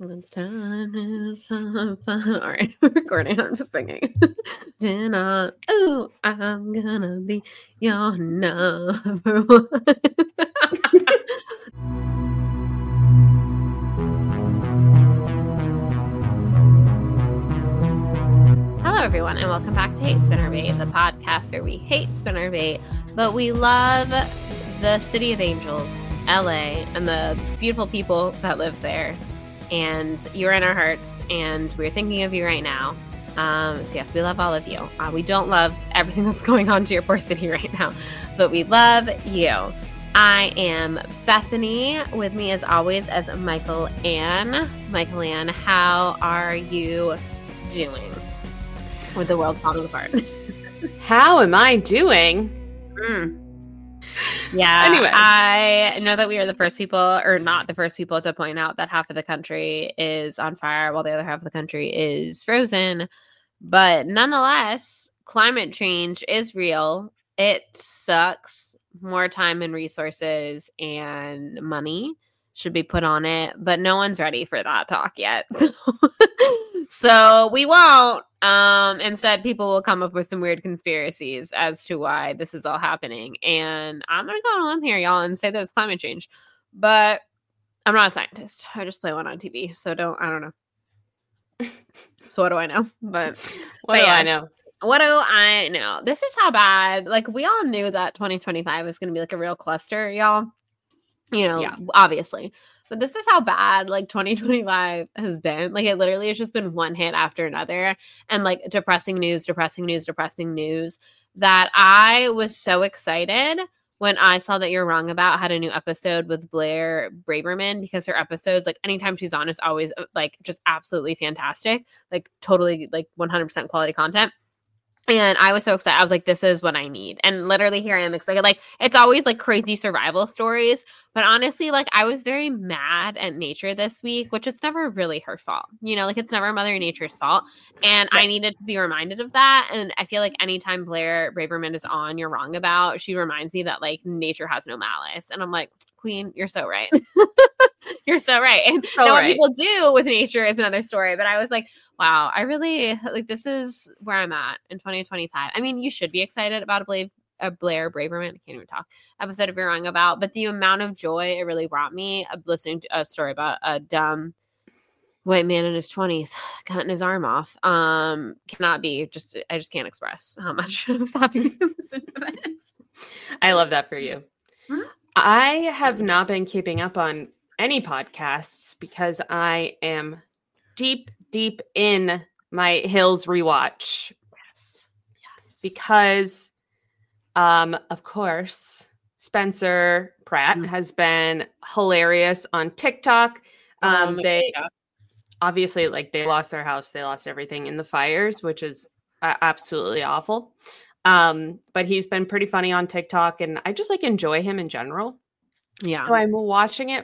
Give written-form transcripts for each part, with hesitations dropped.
The time is so fun. All right, we're recording. I'm just singing. Jenna, oh, I'm gonna be your number one. Hello, everyone, and welcome back to Hate Spinnerbait, the podcast where we hate spinnerbait, but we love the City of Angels, LA, and the beautiful people that live there. And you're in our hearts, and we're thinking of you right now. So yes, we love all of you. We don't love everything that's going on to your poor city right now, but we love you. I am Bethany. With me, as always, as Michael Ann. Michael Ann, how are you doing with the world falling apart? How am I doing? Yeah. Anyway. I know that we are the first people, or not the first people, to point out that half of the country is on fire while the other half of the country is frozen. But nonetheless, climate change is real. It sucks. More time and resources and money should be put on it, but no one's ready for that talk yet. So we won't. Instead, people will come up with some weird conspiracies as to why this is all happening. And I'm going to go on a limb here, y'all, and say that it's climate change. But I'm not a scientist. I just play one on TV. So I don't know. So what do I know? But What do I know? What do I know? This is how bad. Like, we all knew that 2025 was going to be like a real cluster, y'all. You know, Yeah. Obviously. But this is how bad, like, 2025 has been. Like, it literally has just been one hit after another. And, like, depressing news that I was so excited when I saw that You're Wrong About had a new episode with Blair Braverman, because her episodes, like, anytime she's on, is always, like, just absolutely fantastic. Like, totally, like, 100% quality content. And I was so excited. I was like, this is what I need. And literally here I am excited. Like, it's always like crazy survival stories. But honestly, like, I was very mad at nature this week, which is never really her fault. You know, like, it's never Mother Nature's fault. And I needed to be reminded of that. And I feel like anytime Blair Braverman is on You're Wrong About, she reminds me that, like, nature has no malice. And I'm like, Queen, you're so right. You're so right. And what people do with nature is another story. But I was like, wow, I really, like, this is where I'm at in 2025. I mean, you should be excited about a Blair Braverman, I can't even talk, episode of You're Wrong About, but the amount of joy it really brought me of listening to a story about a dumb white man in his 20s cutting his arm off. Cannot be, I just can't express how much I was happy to listen to this. I love that for you. Huh? I have not been keeping up on any podcasts because I am deep in my Hills rewatch. Yes. Because, of course, Spencer Pratt has been hilarious on TikTok. They obviously, like, they lost their house, they lost everything in the fires, which is absolutely awful. But he's been pretty funny on TikTok, and I just, like, enjoy him in general. Yeah. So I'm watching it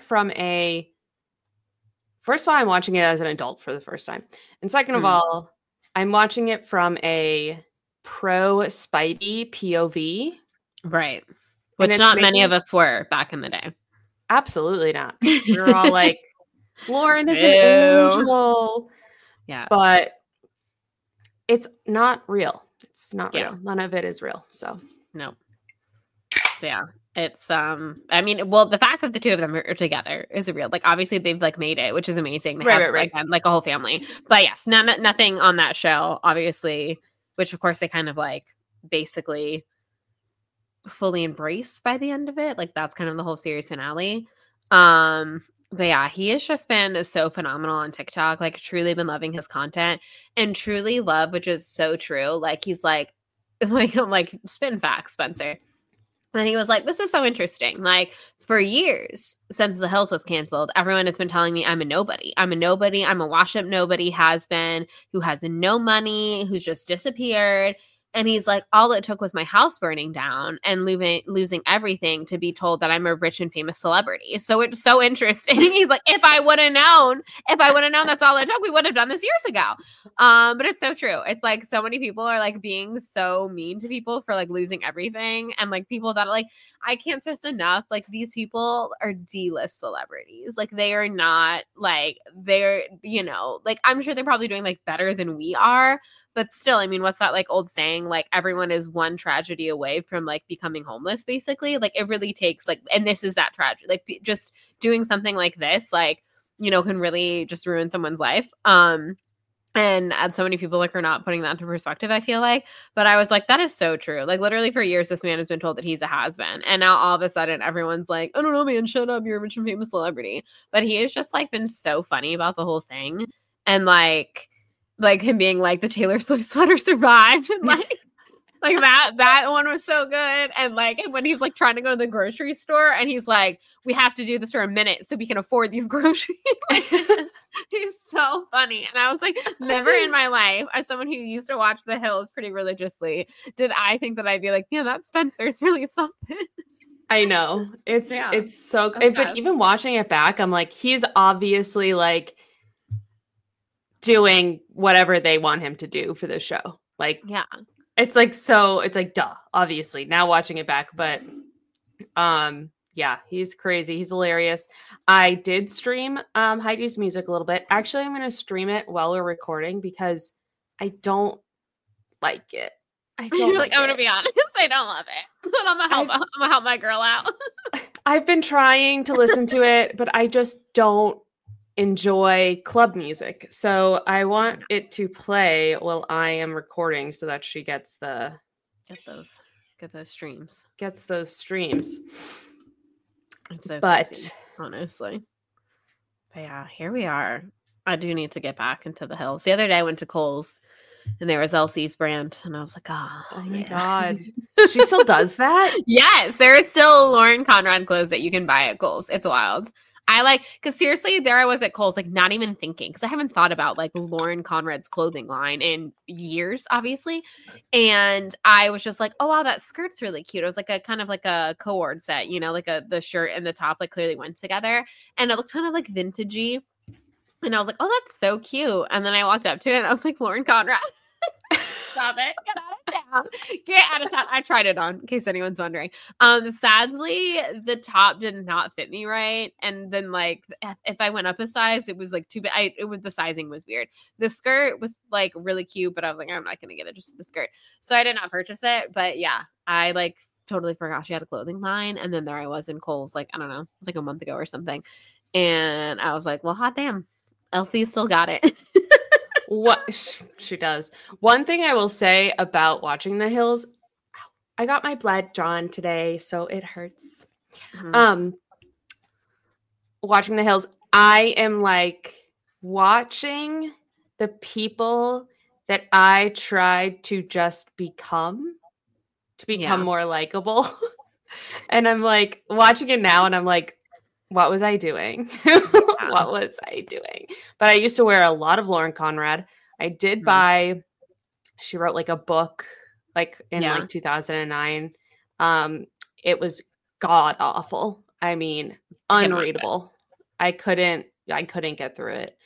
first of all, I'm watching it as an adult for the first time. And second of all, I'm watching it from a pro Spidey POV. Right. Which not many of us were back in the day. Absolutely not. We were all like, Lauren is an angel. Yeah. But it's not real. It's not real. None of it is real. So no. Yeah. It's I mean, well, the fact that the two of them are together is a real, like, obviously they've, like, made it, which is amazing. They have like a whole family. But yes, nothing on that show, obviously, which of course they kind of, like, basically fully embraced by the end of it. Like, that's kind of the whole series finale. But yeah, he has just been so phenomenal on TikTok. Like, truly been loving his content, and truly love, which is so true. Like, he's like spin facts, Spencer. And he was like, this is so interesting. Like, for years since The Hills was canceled, everyone has been telling me I'm a nobody. I'm a wash-up nobody, who has no money, who's just disappeared. And he's like, all it took was my house burning down and losing everything to be told that I'm a rich and famous celebrity. So it's so interesting. He's like, if I would have known that's all it took, we would have done this years ago. But it's so true. It's like so many people are, like, being so mean to people for, like, losing everything. And, like, people that, like, I can't stress enough, like these people are D-list celebrities. Like they are not like they're, you know, like I'm sure they're probably doing like better than we are, but still, I mean, what's that like old saying? Like everyone is one tragedy away from like becoming homeless, basically. Like it really takes like, and this is that tragedy. Like just doing something like this, like, you know, can really just ruin someone's life. And so many people like are not putting that into perspective, I feel like. But I was like, that is so true. Like literally for years, this man has been told that he's a has-been. And now all of a sudden everyone's like, I don't know, man, shut up. You're a rich and famous celebrity. But he has just like been so funny about the whole thing. And like him being like the Taylor Swift sweater survived. And like that one was so good. And like when he's like trying to go to the grocery store and he's like, we have to do this for a minute so we can afford these groceries. He's so funny. And I was like, never in my life, as someone who used to watch The Hills pretty religiously, did I think that I'd be like, yeah, that Spencer's really something. I know. It's so good. But even watching it back, I'm like, he's obviously like doing whatever they want him to do for the show. Like, yeah. It's like, so it's like, duh, obviously now watching it back, but, yeah, he's crazy. He's hilarious. I did stream, Heidi's music a little bit. Actually, I'm going to stream it while we're recording because I don't like it. I don't like I'm going to be honest. I don't love it, but I'm going to help my girl out. I've been trying to listen to it, but I just don't enjoy club music. So I want it to play while I am recording so that she gets those streams. Gets those streams. It's so crazy, honestly. But yeah, here we are. I do need to get back into the Hills. The other day I went to Kohl's and there was Elsie's brand and I was like, oh my God. She still does that? Yes, there is still Lauren Conrad clothes that you can buy at Kohl's. It's wild. Because seriously, there I was at Kohl's, like not even thinking, because I haven't thought about like Lauren Conrad's clothing line in years, obviously. And I was just like, oh, wow, that skirt's really cute. It was like a kind of like a cord set, you know, like the shirt and the top like clearly went together. And it looked kind of like vintagey. And I was like, oh, that's so cute. And then I walked up to it and I was like, Lauren Conrad. Stop it. Get out of town. Get out of town. I tried it on in case anyone's wondering. Sadly, the top did not fit me right. And then like if I went up a size, it was like too big. The sizing was weird. The skirt was like really cute, but I was like, I'm not gonna get it, just the skirt. So I did not purchase it. But yeah, I like totally forgot she had a clothing line. And then there I was in Kohl's, like, I don't know, it was like a month ago or something. And I was like, well, hot damn. Elsie still got it. What she does. One thing I will say about watching The Hills, I got my blood drawn today, so it hurts. Mm-hmm. Watching The Hills, I am like watching the people that I tried to just become more likable. And I'm like watching it now and I'm like, what was I doing? What was I doing? But I used to wear a lot of Lauren Conrad. I did buy, she wrote like a book like in like 2009. It was god awful. I mean, unreadable. I couldn't get through it.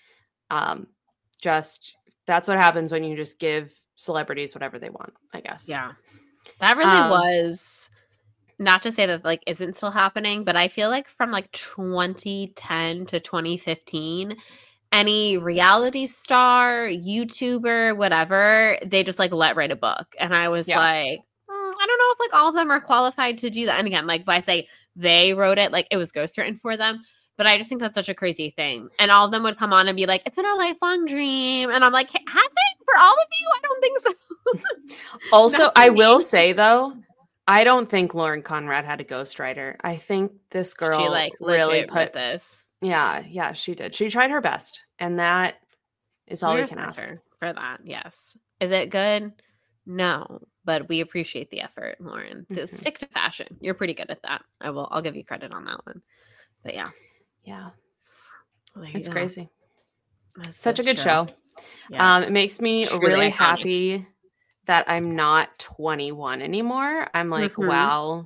Just that's what happens when you just give celebrities whatever they want, I guess. Yeah. That really was, not to say that like isn't still happening, but I feel like from like 2010 to 2015, any reality star, YouTuber, whatever, they just like let write a book. And I was like, I don't know if like all of them are qualified to do that. And again, like by say they wrote it, like it was ghostwritten for them. But I just think that's such a crazy thing. And all of them would come on and be like, it's been a lifelong dream. And I'm like, has it for all of you? I don't think so. Also, I will say though, I don't think Lauren Conrad had a ghostwriter. I think this girl she like really put this. Yeah, she did. She tried her best, and that is all we can ask for that. Yes, is it good? No, but we appreciate the effort, Lauren. Mm-hmm. Stick to fashion. You're pretty good at that. I'll give you credit on that one. But yeah, well, it's crazy. That's such a good show. Yes. It makes me really happy that I'm not 21 anymore. I'm like, wow,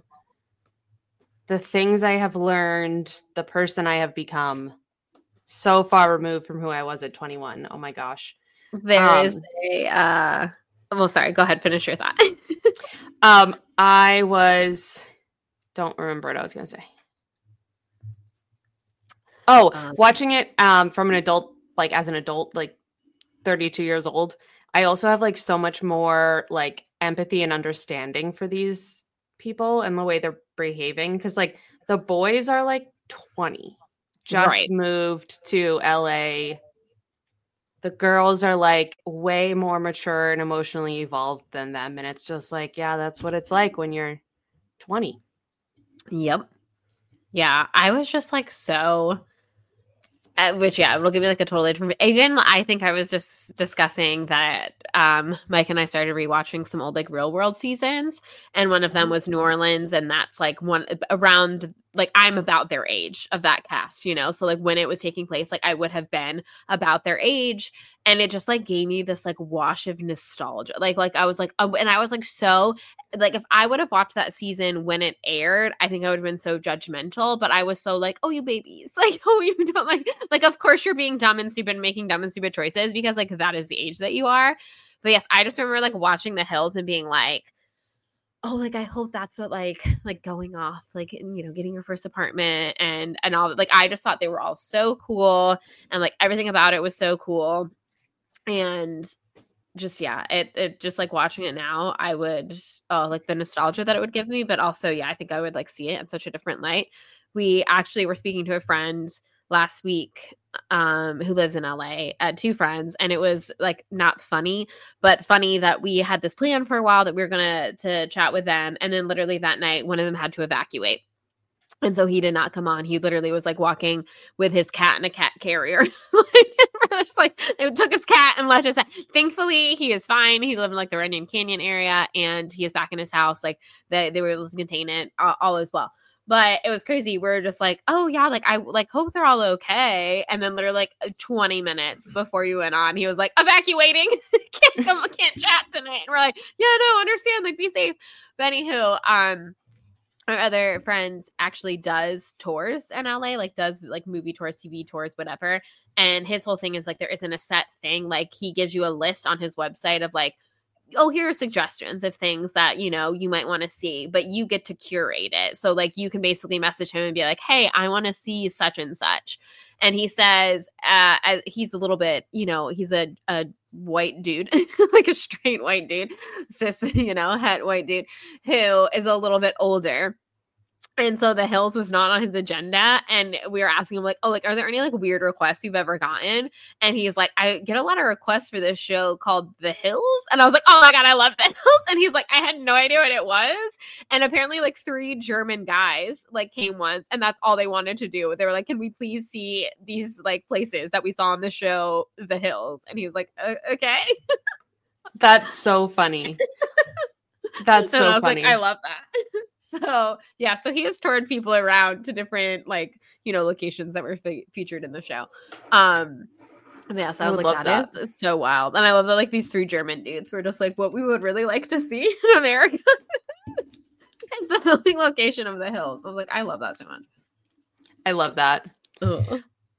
the things I have learned, the person I have become, so far removed from who I was at 21. Oh my gosh. There is a, well, sorry, go ahead, finish your thought. I was don't remember what I was going to say. Oh, watching it from an adult, like as an adult, like 32 years old, I also have like so much more like empathy and understanding for these people and the way they're behaving. Cause like the boys are like 20, just moved to LA. The girls are like way more mature and emotionally evolved than them. And it's just like, yeah, that's what it's like when you're 20. Yep. Yeah. I was just like so... which, yeah, it'll give me like a totally different. Even I think I was just discussing that Mike and I started rewatching some old like Real World seasons, and one of them was New Orleans, and that's like one around like I'm about their age of that cast, you know. So like when it was taking place, like I would have been about their age, and it just like gave me this like wash of nostalgia. Like I was like, and I was like so like if I would have watched that season when it aired, I think I would have been so judgmental. But I was so like, oh, you babies, like oh you don't like of course you're being dumb and stupid and making dumb and stupid choices because like that is the age that you are. But yes, I just remember like watching The Hills and being like, oh, like I hope that's what like going off, like, you know, getting your first apartment and all, like I just thought they were all so cool and like everything about it was so cool. And just yeah, it just like watching it now, I would like the nostalgia that it would give me, but also yeah, I think I would like see it in such a different light. We actually were speaking to a friend last week who lives in LA, two friends, and it was like not funny, but funny that we had this plan for a while that we were gonna to chat with them, and then literally that night one of them had to evacuate. And so he did not come on. He literally was like walking with his cat in a cat carrier. Like it took his cat and left his cat. Thankfully, he is fine. He lived in like the Runyon Canyon area and he is back in his house. Like they were able to contain it all as well. But it was crazy. We're just like, oh yeah, like I like hope they're all okay. And then literally like 20 minutes before you went on, he was like, evacuating. can't chat tonight. And we're like, yeah, no, understand, like be safe. But anywho, our other friends actually does tours in LA, like does like movie tours, TV tours, whatever. And his whole thing is like there isn't a set thing. Like he gives you a list on his website of like, oh, here are suggestions of things that, you know, you might want to see, but you get to curate it. So like you can basically message him and be like, hey, I want to see such and such. And he says he's a little bit, you know, he's a white dude, like a straight white dude, cis, you know, het white dude who is a little bit older. And so The Hills was not on his agenda. And we were asking him like, oh, like, are there any like weird requests you've ever gotten? And he's like, I get a lot of requests for this show called The Hills. And I was like, oh my God, I love The Hills. And he's like, I had no idea what it was. And apparently like 3 German guys like came once and that's all they wanted to do. They were like, can we please see these like places that we saw on the show, The Hills? And he was like, okay. That's so funny. That's so I was funny. Like, I love that. So yeah, so he has toured people around to different like, you know, locations that were featured in the show. Yeah, so I was like, that is so wild. And I love that like these 3 German dudes were just like, what we would really like to see in America is the filming location of The Hills. I was like, I love that so much. I love that. Ugh.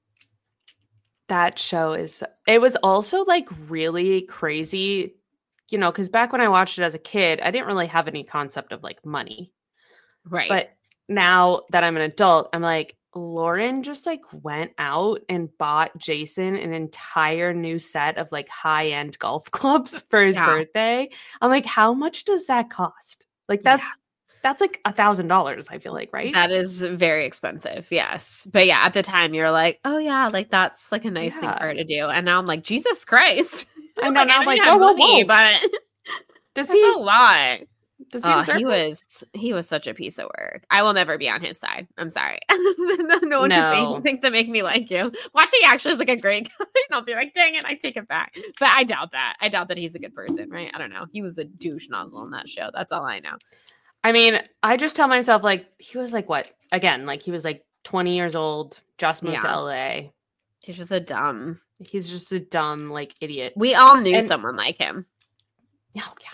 That show it was also like really crazy, you know, because back when I watched it as a kid, I didn't really have any concept of like money. Right. But now that I'm an adult, I'm like, Lauren just like went out and bought Jason an entire new set of like high-end golf clubs for his birthday. I'm like, how much does that cost? Like that's like $1,000, I feel like, right? That is very expensive. Yes. But yeah, at the time you're like, oh yeah, like that's like a nice thing for her to do. And now I'm like, Jesus Christ. I know. Now I'm like, whoa. But does that's a lot. Does he he was such a piece of work. I will never be on his side. I'm sorry. No one can say anything to make me like you. Watching actually is like a great guy. And I'll be like, dang it, I take it back. But I doubt that. I doubt that he's a good person, right? I don't know. He was a douche nozzle in that show. That's all I know. I mean, I just tell myself like he was like what? Again, like he was like 20 years old, just moved to LA. He's just a dumb like idiot. We all knew someone like him. Oh yeah.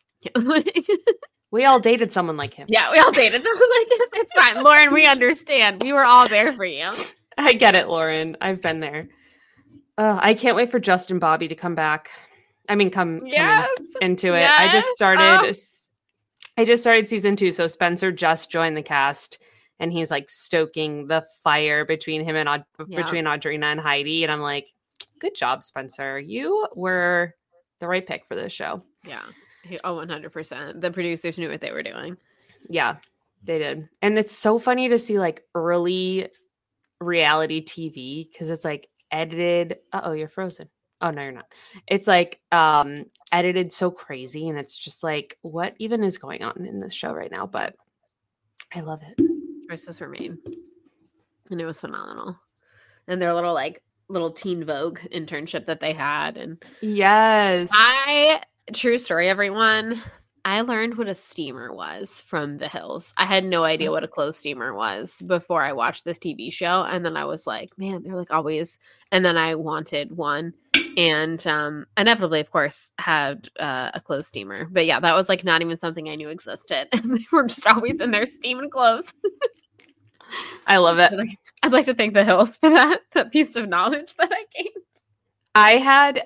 We all dated someone like him. Yeah, we all dated someone like him. It's fine. Lauren, we understand. We were all there for you. I get it, Lauren. I've been there. I can't wait for Justin Bobby to come back. I mean, come into it. I just started I just started season 2, so Spencer just joined the cast, and he's like stoking the fire between him and between Audrina and Heidi, and I'm like, good job, Spencer. You were the right pick for this show. Yeah. 100%. The producers knew what they were doing. Yeah, they did. And it's so funny to see like early reality TV because it's like edited. You're frozen. Oh, no, you're not. It's like edited so crazy. And it's just like, what even is going on in this show right now? But I love it. Choices were made. And it was phenomenal. And their little Teen Vogue internship that they had. And yes. True story, everyone. I learned what a steamer was from The Hills. I had no idea what a clothes steamer was before I watched this TV show. And then I was like, man, they're like always. And then I wanted one. And inevitably, of course, had a clothes steamer. But yeah, that was like not even something I knew existed. And they were just always in there steaming clothes. I love it. I'd like to thank The Hills for that piece of knowledge that I gained. I had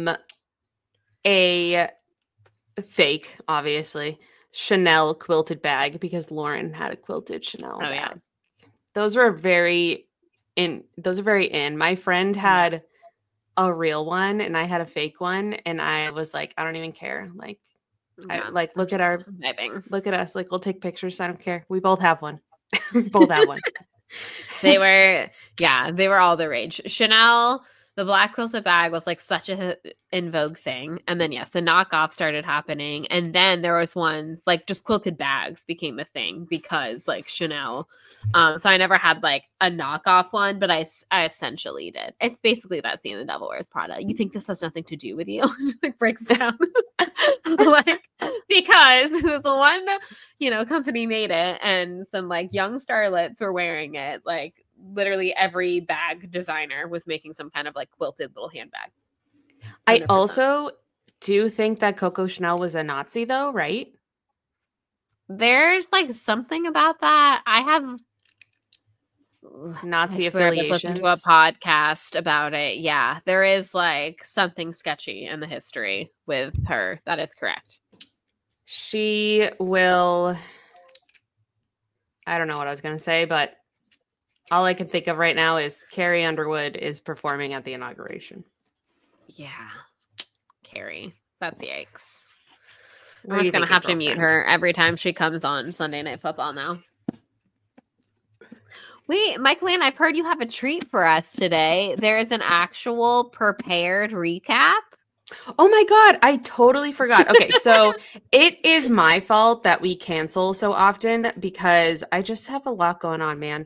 a fake, obviously, Chanel quilted bag because Lauren had a quilted Chanel bag. Yeah. Those are very in. My friend had a real one and I had a fake one, and I was like, I don't even care. Like, look at us. Like, we'll take pictures. I don't care. We both have one. Both have one. They were all the rage. Chanel, the black quilted bag was like such a in vogue thing. And then, yes, the knockoff started happening. And then there was ones like just quilted bags became a thing because like Chanel. So I never had like a knockoff one, but I essentially did. It's basically that scene in The Devil Wears Prada. You think this has nothing to do with you? It breaks down. Like, because this one, company made it and some like young starlets were wearing it. Like literally every bag designer was making some kind of like quilted little handbag. 100%. I also do think that Coco Chanel was a Nazi though, right? There's like something about that. I have Nazi affiliations. Listen to a podcast about it. Yeah, there is like something sketchy in the history with her. That is correct. She will. I don't know what I was going to say, but all I can think of right now is Carrie Underwood is performing at the inauguration. Yeah, Carrie. That's yikes. I'm just going to have to mute her every time she comes on Sunday Night Football now. Wait, Michael-Ann, I've heard you have a treat for us today. There is an actual prepared recap. Oh my God, I totally forgot. Okay, so it is my fault that we cancel so often because I just have a lot going on, man.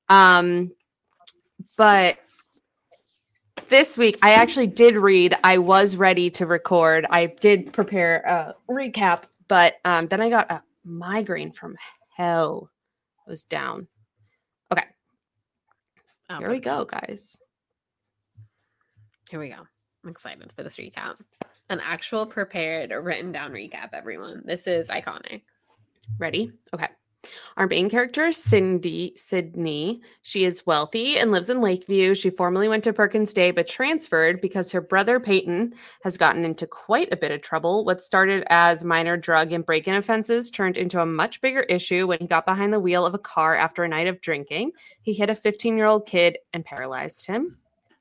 But this week, I actually did read. I was ready to record. I did prepare a recap, but then I got a migraine from hell. I was down. Okay. Here we go, guys. Here we go. I'm excited for this recap. An actual prepared, written down recap, everyone. This is iconic. Ready? Okay. Our main character is Sydney. She is wealthy and lives in Lakeview. She formerly went to Perkins Day, but transferred because her brother Peyton has gotten into quite a bit of trouble. What started as minor drug and break-in offenses turned into a much bigger issue when he got behind the wheel of a car after a night of drinking. He hit a 15-year-old kid and paralyzed him.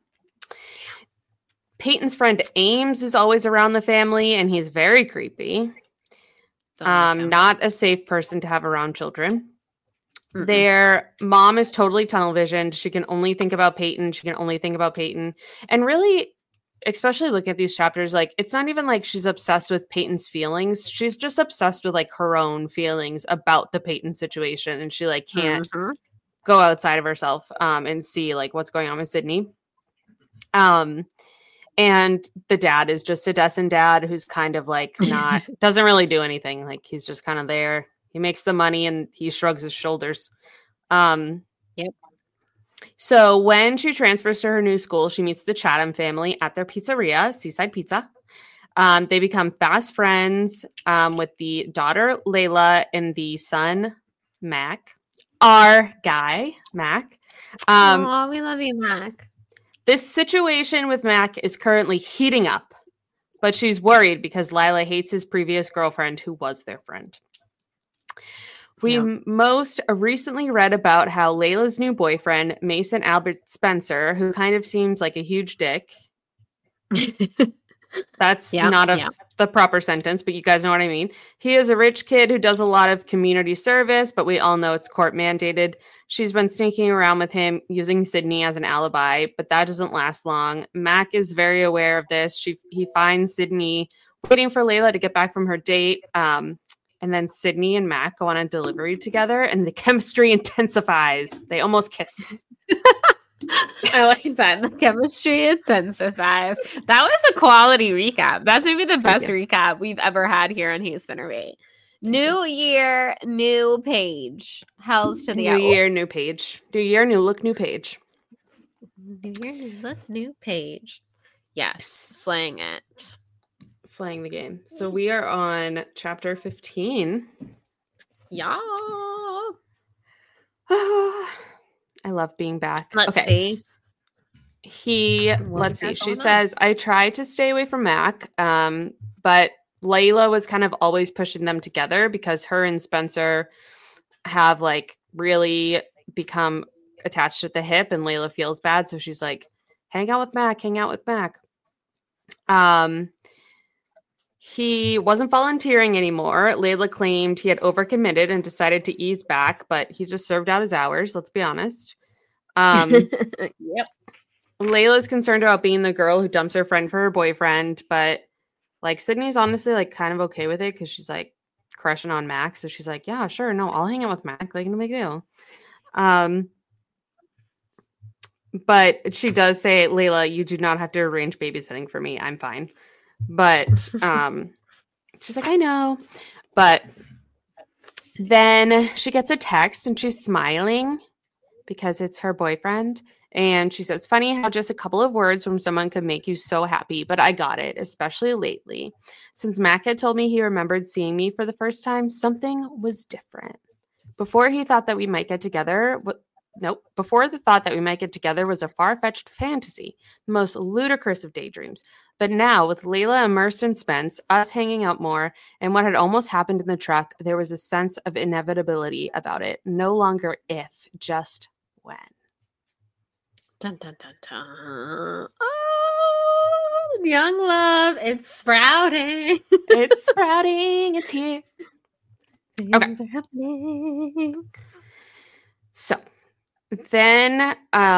Peyton's friend Ames is always around the family, and he's very creepy. Not a safe person to have around children. Mm-mm. Their mom is totally tunnel visioned. She can only think about Peyton. And really, especially looking at these chapters, like it's not even like she's obsessed with Peyton's feelings. She's just obsessed with like her own feelings about the Peyton situation. And she like can't go outside of herself and see like what's going on with Sydney. And the dad is just a Destin dad who's kind of like doesn't really do anything. Like he's just kind of there. He makes the money and he shrugs his shoulders. Yep. So when she transfers to her new school, she meets the Chatham family at their pizzeria, Seaside Pizza. They become fast friends with the daughter, Layla, and the son, Mac. Our guy, Mac. Oh, we love you, Mac. This situation with Mac is currently heating up, but she's worried because Lila hates his previous girlfriend who was their friend. We most recently read about how Layla's new boyfriend, Mason Albert Spencer, who kind of seems like a huge dick. That's not the proper sentence, but you guys know what I mean. He is a rich kid who does a lot of community service, but we all know it's court mandated. She's been sneaking around with him using Sydney as an alibi, but that doesn't last long. Mac is very aware of this. He finds Sydney waiting for Layla to get back from her date. And then Sydney and Mac go on a delivery together, and the chemistry intensifies. They almost kiss. I like that. The chemistry intensifies. That was a quality recap. That's maybe the best recap we've ever had here on Hey Spinnerbait. New year, new page. Hells to the New year, new page. New year, new look, new page. New year, new look, new page. Yes, slaying it. Slaying the game. So we are on chapter 15. Yeah. I love being back. Let's see. Let's see. She says, I tried to stay away from Mac, but Layla was kind of always pushing them together because her and Spencer have like really become attached at the hip, and Layla feels bad. So she's like, hang out with Mac. He wasn't volunteering anymore. Layla claimed he had overcommitted and decided to ease back, but he just served out his hours, let's be honest. Yep. Layla's concerned about being the girl who dumps her friend for her boyfriend, but like Sydney's honestly like kind of okay with it because she's like crushing on Mac. So she's like, yeah, sure, no, I'll hang out with Mac, like no big deal. But she does say, Layla, you do not have to arrange babysitting for me. I'm fine. But she's like, I know. But then she gets a text and she's smiling because it's her boyfriend. And she says, funny how just a couple of words from someone could make you so happy, but I got it, especially lately. Since Mac had told me he remembered seeing me for the first time, something was different. Before the thought that we might get together was a far-fetched fantasy, the most ludicrous of daydreams. But now, with Layla immersed in Spence, us hanging out more, and what had almost happened in the truck, there was a sense of inevitability about it. No longer if, just when. Dun, dun, dun, dun. Oh, young love, it's sprouting. It's sprouting. It's here. Things are happening. So then,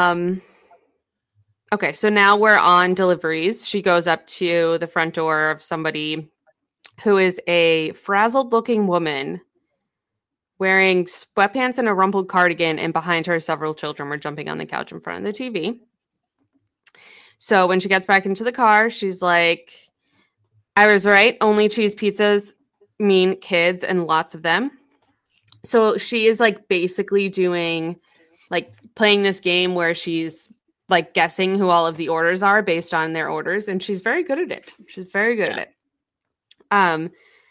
okay, so now we're on deliveries. She goes up to the front door of somebody who is a frazzled-looking woman wearing sweatpants and a rumpled cardigan, and behind her, several children were jumping on the couch in front of the TV. So when she gets back into the car, she's like, I was right. Only cheese pizzas mean kids and lots of them. So she is like basically doing like playing this game where she's like guessing who all of the orders are based on their orders. And she's very good at it. She's very good at it.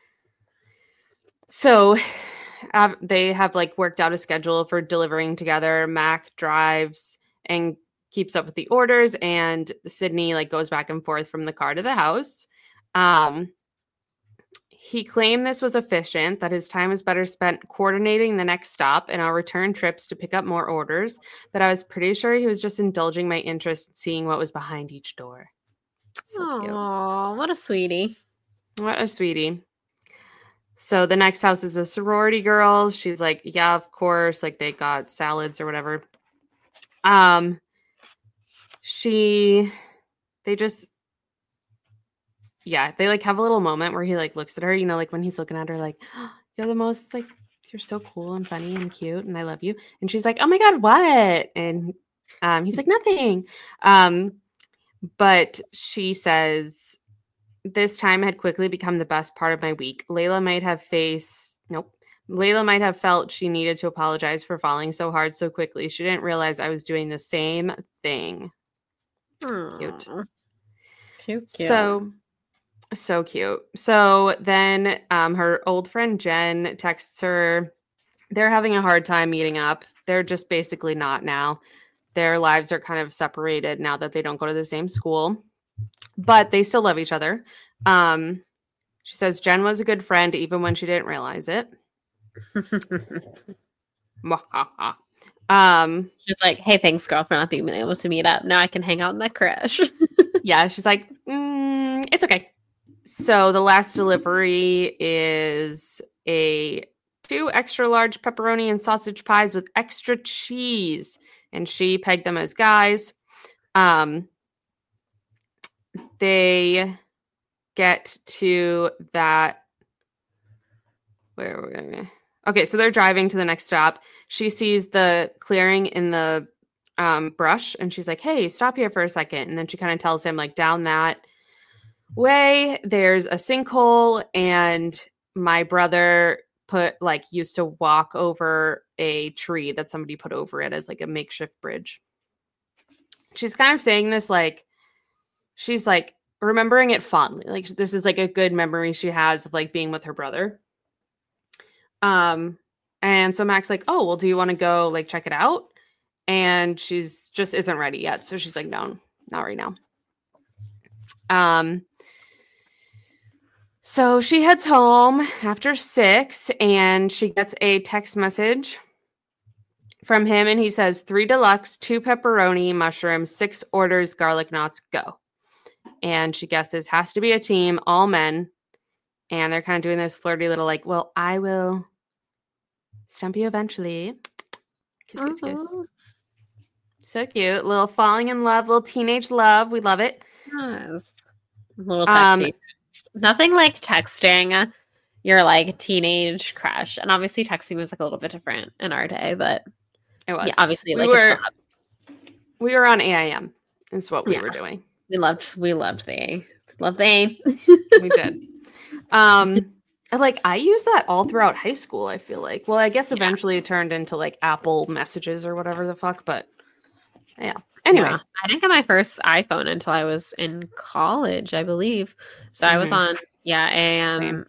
So they have like worked out a schedule for delivering together. Mac drives and keeps up with the orders, and Sydney like goes back and forth from the car to the house. He claimed this was efficient, that his time is better spent coordinating the next stop and our return trips to pick up more orders, but I was pretty sure he was just indulging my interest in seeing what was behind each door. So cute. Aww, what a sweetie. What a sweetie. So the next house is a sorority girl. She's like, yeah, of course. Like they got salads or whatever. They like have a little moment where he like looks at her, you know, like when he's looking at her, like, oh, you're the most like, you're so cool and funny and cute and I love you. And she's like, oh my God, what? And he's like, nothing. But she says, this time had quickly become the best part of my week. Layla might have felt she needed to apologize for falling so hard so quickly. She didn't realize I was doing the same thing. Cute. So cute. So then her old friend Jen texts her. They're having a hard time meeting up. They're just basically not now. Their lives are kind of separated now that they don't go to the same school. But they still love each other. She says Jen was a good friend even when she didn't realize it. She's like, hey, thanks, girl, for not being able to meet up. Now I can hang out in the crash. Yeah, she's like, it's okay. So the last delivery is 2 extra large pepperoni and sausage pies with extra cheese. And she pegged them as guys. They get to that. Where are we going? Okay, so they're driving to the next stop. She sees the clearing in the brush, and she's like, hey, stop here for a second. And then she kind of tells him, like, down that way, there's a sinkhole, and my brother used to walk over a tree that somebody put over it as like a makeshift bridge. She's kind of saying this like, she's like remembering it fondly. Like, this is like a good memory she has of like being with her brother. And so Mac's like, oh, well, do you want to go like check it out? And she's just isn't ready yet. So she's like, no, not right now. So she heads home after 6 and she gets a text message from him. And he says 3 deluxe, 2 pepperoni, mushrooms, 6 orders, garlic knots, go. And she guesses has to be a team, all men. And they're kind of doing this flirty little like, well, I will stump you eventually. Kiss, kiss, kiss. So cute. Little falling in love, little teenage love. We love it. A little texting. Nothing like texting your like teenage crush. And obviously texting was like a little bit different in our day, but it was. Yeah, obviously we were on AIM is what we were doing. We loved the A. We did. Like I used that all throughout high school, I feel like. Well, I guess eventually it turned into like Apple Messages or whatever the fuck, but yeah. Anyway, I didn't get my first iPhone until I was in college, I believe. So I was on AIM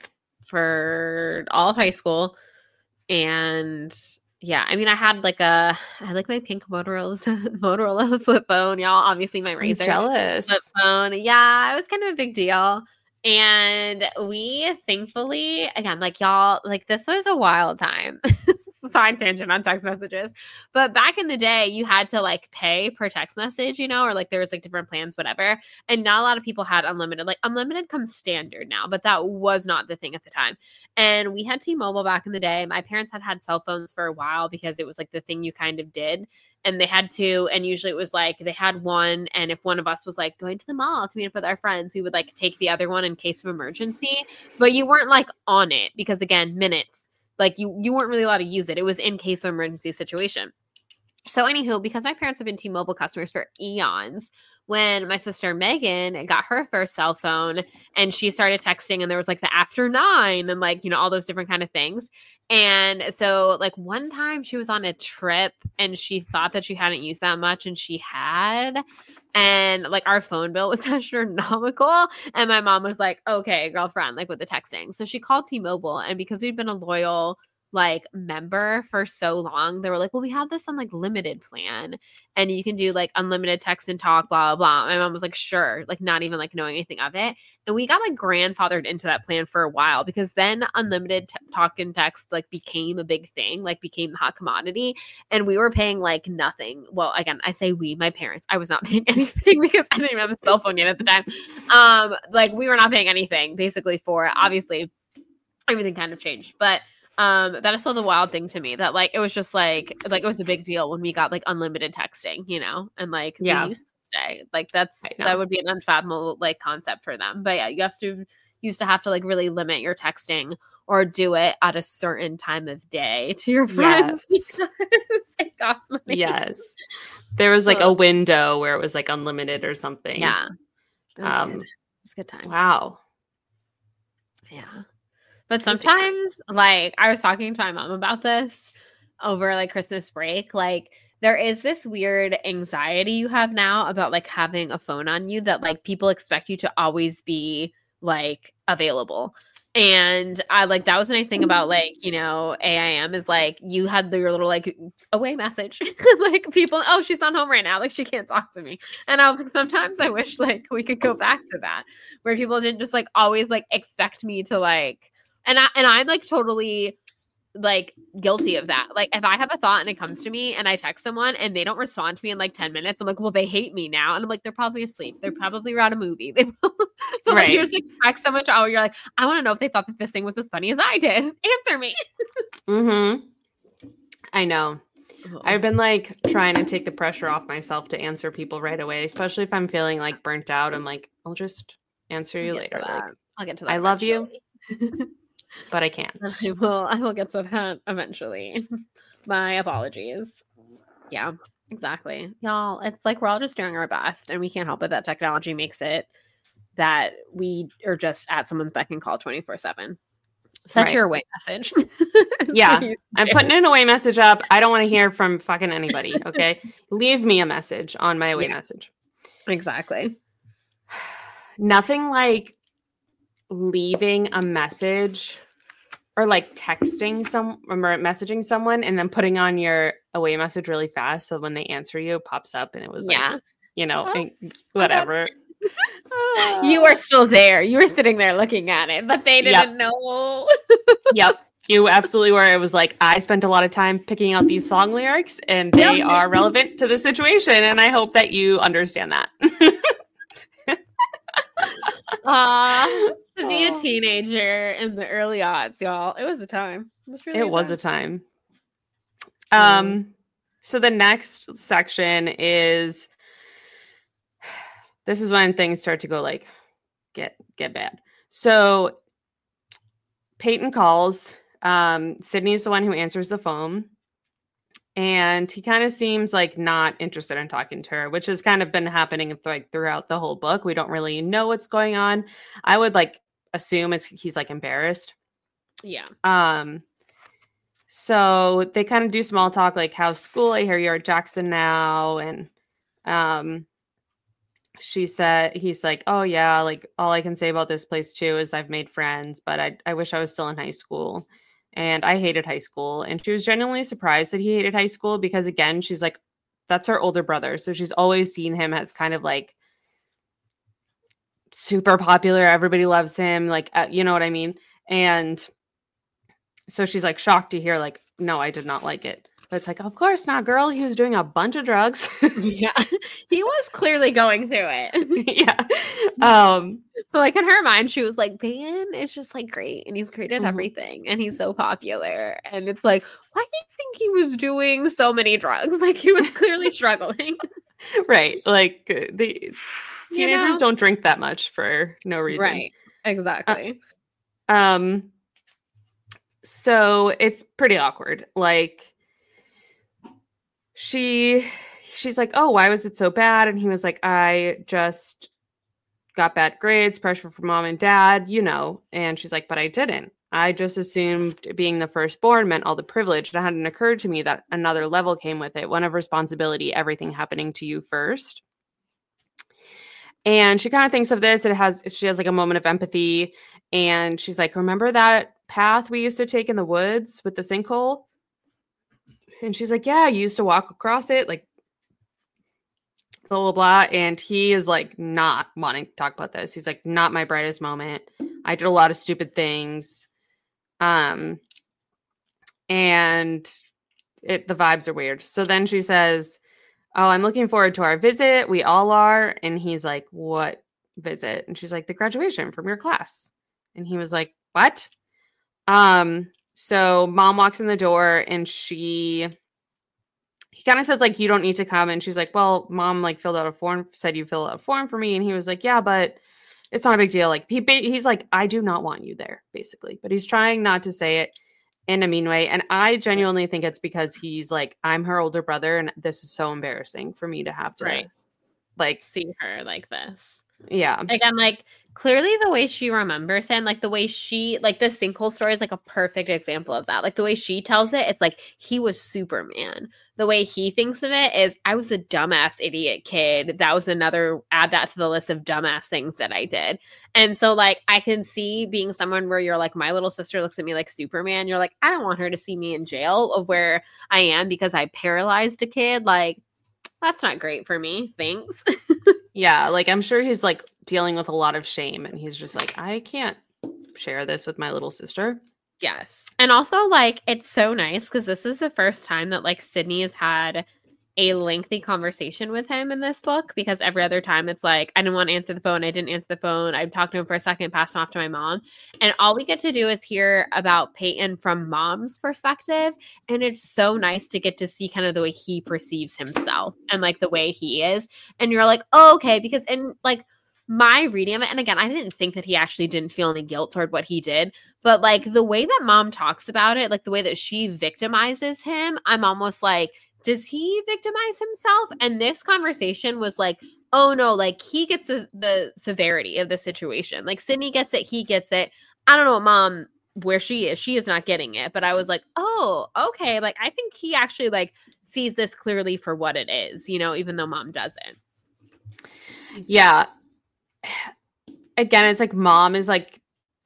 for all of high school. And yeah, I mean, I had my pink Motorola flip phone, y'all. Obviously, my Razr jealous flip phone. Yeah, it was kind of a big deal. And we thankfully, again, like y'all, like this was a wild time. Side tangent on text messages. But back in the day, you had to like pay per text message, or like there was like different plans, whatever. And not a lot of people had unlimited. Like unlimited comes standard now, but that was not the thing at the time. And we had T-Mobile back in the day. My parents had cell phones for a while because it was like the thing you kind of did. And they had 2, and usually it was like they had one, and if one of us was like going to the mall to meet up with our friends, we would like take the other one in case of emergency. But you weren't like on it because again, minutes. Like you weren't really allowed to use it. It was in case of emergency situation. So anywho, because my parents have been T-Mobile customers for eons, when my sister Megan got her first cell phone and she started texting and there was like the after 9 and like, all those different kind of things. And so like one time she was on a trip and she thought that she hadn't used that much and she had. And like our phone bill was astronomical. And my mom was like, okay, girlfriend, like with the texting. So she called T-Mobile. And because we'd been a loyal like member for so long, they were like, well, we have this on like limited plan and you can do like unlimited text and talk, blah, blah, blah. My mom was like, sure, like not even like knowing anything of it. And we got like grandfathered into that plan for a while because then unlimited talk and text like became a big thing, like became the hot commodity. And we were paying like nothing. Well, again, I say we, my parents, I was not paying anything because I didn't even have a cell phone yet at the time. Like we were not paying anything basically for it. Obviously everything kind of changed, but that is still the wild thing to me that like it was just like it was a big deal when we got like unlimited texting, and like we used to stay like that would be an unfathomable like concept for them. But yeah, you used to have to like really limit your texting or do it at a certain time of day to your friends. Yes. It cost money. Yes, there was like a window where it was like unlimited or something. Yeah, it was good time. Wow. Yeah. But sometimes, like, I was talking to my mom about this over, like, Christmas break. Like, there is this weird anxiety you have now about, like, having a phone on you that, like, people expect you to always be, like, available. And I, like, that was the nice thing about, like, AIM is, like, you had your little, like, away message. Like, people, oh, she's not home right now. Like, she can't talk to me. And I was like, sometimes I wish, like, we could go back to that. Where people didn't just, like, always, like, expect me to, like... And I'm like totally like guilty of that. Like if I have a thought and it comes to me and I text someone and they don't respond to me in like 10 minutes, I'm like, well, they hate me now. And I'm like, they're probably asleep. They're probably around a movie. But like, you just like text someone, you're like, I want to know if they thought that this thing was as funny as I did. Answer me. I know. I've been like trying to take the pressure off myself to answer people right away, especially if I'm feeling like burnt out. I'm like, I'll just answer you later. Like, I'll get to that. I love you, but I can't. I will get to that eventually. My apologies. Yeah, exactly. Y'all, it's like we're all just doing our best and we can't help it that technology makes it that we are just at someone's beck and call 24/7. Set your away message. Yeah. I'm putting an away message up. I don't want to hear from fucking anybody. Okay. Leave me a message on my away message. Exactly. Nothing like leaving a message or like texting or messaging someone and then putting on your away message really fast. So when they answer you, it pops up and it was like, you know, whatever. You are still there. You were sitting there looking at it, but they didn't know. Yep. You absolutely were. It was like, I spent a lot of time picking out these song lyrics and they are relevant to the situation. And I hope that you understand that. To be a teenager in the early aughts, y'all. It was a time. It was a time. So the next section is, this is when things start to go like, get bad. So Peyton calls. Sydney's the one who answers the phone. And he kind of seems like not interested in talking to her, which has kind of been happening like throughout the whole book. We don't really know what's going on. I would like assume he's like embarrassed. Yeah. So they kind of do small talk, like, how's school? I hear you're at Jackson now. And he's like, oh yeah, like all I can say about this place too is I've made friends, but I wish I was still in high school. And I hated high school. And she was genuinely surprised that he hated high school because, again, she's like, that's her older brother. So she's always seen him as kind of like super popular. Everybody loves him. Like, you know what I mean? And so she's like shocked to hear like, no, I did not like it. But it's like, of course not, girl. He was doing a bunch of drugs. Yeah. He was clearly going through it. Yeah. But like in her mind, she was like, Peyton is just like great. And he's great at everything. And he's so popular. And it's like, why do you think he was doing so many drugs? Like he was clearly struggling. Right. Like the teenagers don't drink that much for no reason. Right. Exactly. So it's pretty awkward. Like, she's like, oh, why was it so bad? And he was like, I just got bad grades, pressure from mom and dad, you know. And she's like, but I didn't. I just assumed being the firstborn meant all the privilege. It hadn't occurred to me that another level came with it, one of responsibility, everything happening to you first. And she kind of thinks of this. She has like a moment of empathy. And she's like, remember that path we used to take in the woods with the sinkhole? And she's like, yeah, you used to walk across it, like, blah, blah, blah. And he is like not wanting to talk about this. He's like, not my brightest moment. I did a lot of stupid things. And the vibes are weird. So then she says, oh, I'm looking forward to our visit. We all are. And he's like, what visit? And she's like, the graduation from your class. And he was like, what? So mom walks in the door and he kind of says like, you don't need to come. And she's like, well, mom like filled out a form, said you fill out a form for me. And he was like, yeah, but it's not a big deal. Like he's like, I do not want you there basically, but he's trying not to say it in a mean way. And I genuinely think it's because he's like, I'm her older brother. And this is so embarrassing for me to have to like see her like this. Yeah. Again, like clearly the way she remembers him, like the way she, like the sinkhole story is like a perfect example of that. Like the way she tells it, it's like he was Superman. The way he thinks of it is I was a dumbass idiot kid. That was another, add that to the list of dumbass things that I did. And so like I can see being someone where you're like, my little sister looks at me like Superman. You're like, I don't want her to see me in jail of where I am because I paralyzed a kid. Like that's not great for me. Thanks. Yeah, like I'm sure he's like dealing with a lot of shame and he's just like, I can't share this with my little sister. Yes. And also, like, it's so nice because this is the first time that, like, Sydney has had a lengthy conversation with him in this book, because every other time it's like, I didn't want to answer the phone. I didn't answer the phone. I talked to him for a second, passed him off to my mom. And all we get to do is hear about Peyton from mom's perspective. And it's so nice to get to see kind of the way he perceives himself and like the way he is. And you're like, oh, okay. Because in like my reading of it, and again, I didn't think that he actually didn't feel any guilt toward what he did. But like the way that mom talks about it, like the way that she victimizes him, I'm almost like, does he victimize himself? And this conversation was like, oh no, like he gets the severity of the situation. Like Sydney gets it, he gets it. I don't know what mom, where she is not getting it. But I was like, oh, okay. Like I think he actually like sees this clearly for what it is, you know, even though mom doesn't. Yeah. Again, it's like mom is like,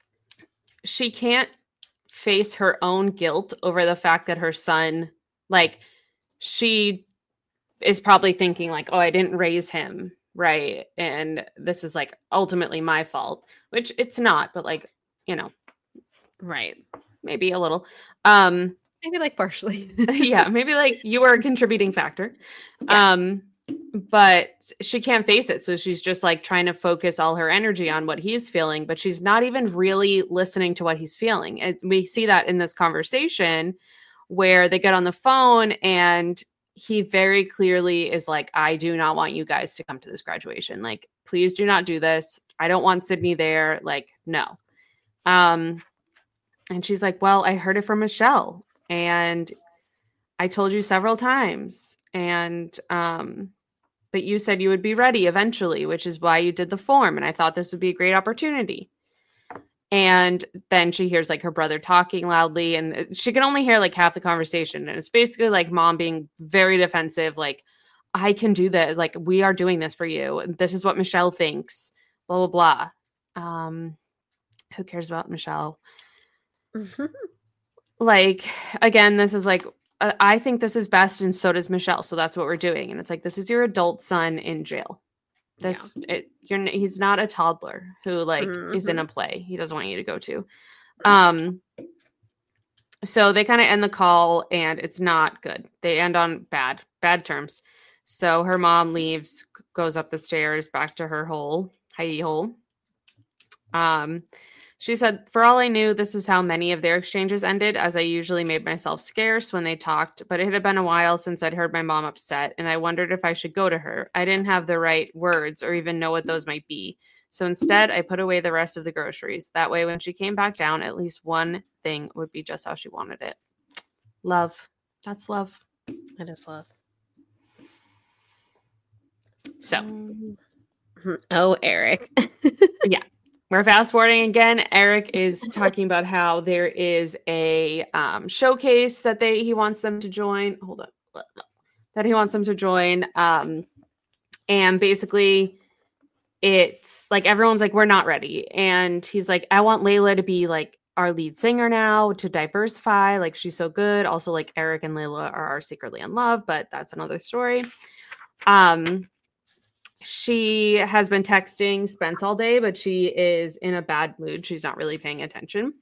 she can't face her own guilt over the fact that her son, like, she is probably thinking like, oh, I didn't raise him right, and this is like ultimately my fault, which it's not, but like, you know, right, maybe a little, maybe like partially. yeah, maybe like you were a contributing factor. Yeah. But she can't face it, so she's just like trying to focus all her energy on what he's feeling, but she's not even really listening to what he's feeling. And we see that in this conversation where they get on the phone and he very clearly is like, I do not want you guys to come to this graduation. Like, please do not do this. I don't want Sydney there. Like, no. And she's like, well, I heard it from Michelle and I told you several times. And, but you said you would be ready eventually, which is why you did the form. And I thought this would be a great opportunity. And then she hears like her brother talking loudly, and she can only hear like half the conversation. And it's basically like mom being very defensive. Like, I can do this. Like, we are doing this for you. This is what Michelle thinks, blah, blah, blah. Who cares about Michelle? Mm-hmm. Like, again, this is like, I think this is best, and so does Michelle. So that's what we're doing. And it's like, this is your adult son in jail. This he's not a toddler who like is in a play he doesn't want you to go to. So they kind of end the call, and it's not good. They end on bad terms. So her mom leaves, goes up the stairs back to her hole, hidey hole. She said, for all I knew, this was how many of their exchanges ended, as I usually made myself scarce when they talked, but it had been a while since I'd heard my mom upset, and I wondered if I should go to her. I didn't have the right words or even know what those might be. So instead, I put away the rest of the groceries. That way, when she came back down, at least one thing would be just how she wanted it. Love. That's love. That is love. So. Oh, Eric. Yeah. We're fast forwarding again. Eric is talking about how there is a showcase that he wants them to join. Hold up. That he wants them to join. And basically it's like everyone's like, we're not ready. And he's like, I want Layla to be like our lead singer now, to diversify. Like, she's so good. Also, like, Eric and Layla are secretly in love, but that's another story. She has been texting Spence all day, but she is in a bad mood. She's not really paying attention.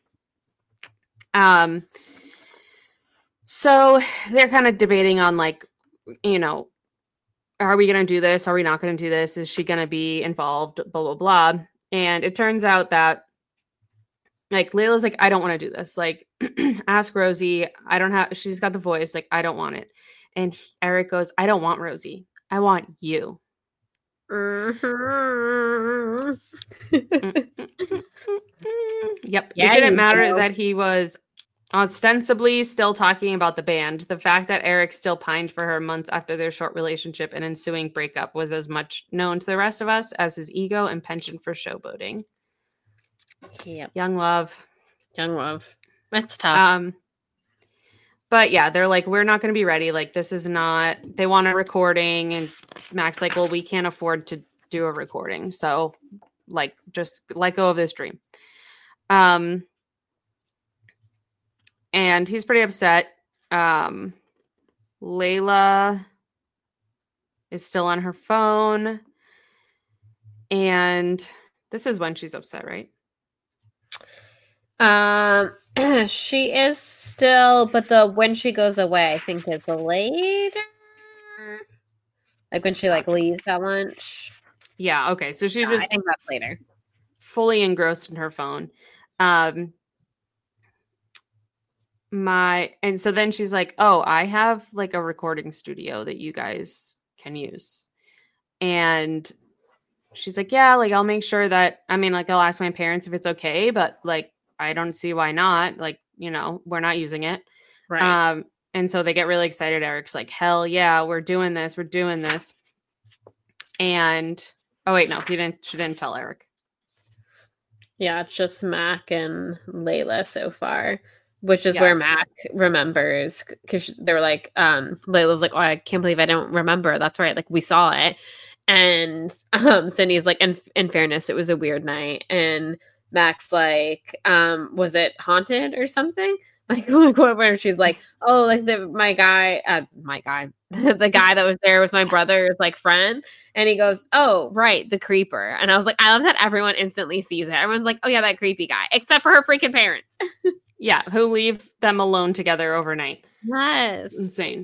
So they're kind of debating on like, you know, are we going to do this? Are we not going to do this? Is she going to be involved? Blah, blah, blah. And it turns out that like Layla's like, I don't want to do this. Like, ask Rosie. She's got the voice. Like, I don't want it. And Eric goes, I don't want Rosie. I want you. Mm-hmm. Yep. Yeah, it didn't matter that he was ostensibly still talking about the band. The fact that Eric still pined for her months after their short relationship and ensuing breakup was as much known to the rest of us as his ego and penchant for showboating. Yep. Young love. That's tough. But yeah, they're like, we're not going to be ready. Like, this is not, they want a recording. And Mac's like, well, we can't afford to do a recording. So like, just let go of this dream. And he's pretty upset. Layla is still on her phone. And this is when she's upset, right? She is still, but the when she goes away, I think it's later. Like when she leaves at lunch. Yeah, okay. So she's I just think that's later. fully engrossed in her phone. And so then she's like, "Oh, I have like a recording studio that you guys can use." And she's like, "Yeah, like I'll make sure that I'll ask my parents if it's okay, but like I don't see why not. Like, we're not using it." Right. And so they get really excited. Eric's like, "Hell yeah, we're doing this. We're doing this." And oh wait, no, she didn't tell Eric. Yeah, it's just Mac and Layla so far, which is where Mac remembers because they were like, Layla's like, "Oh, I can't believe I don't remember. That's right. Like we saw it." And Sydney's like, in fairness, it was a weird night. And Mac's like, was it haunted or something? Like where she's like, oh, like my guy, the guy that was there was my brother's like friend, and he goes, oh, right, the creeper. And I was like, I love that everyone instantly sees it. Everyone's like, oh yeah, that creepy guy, except for her freaking parents. Yeah, who leave them alone together overnight. Yes, insane.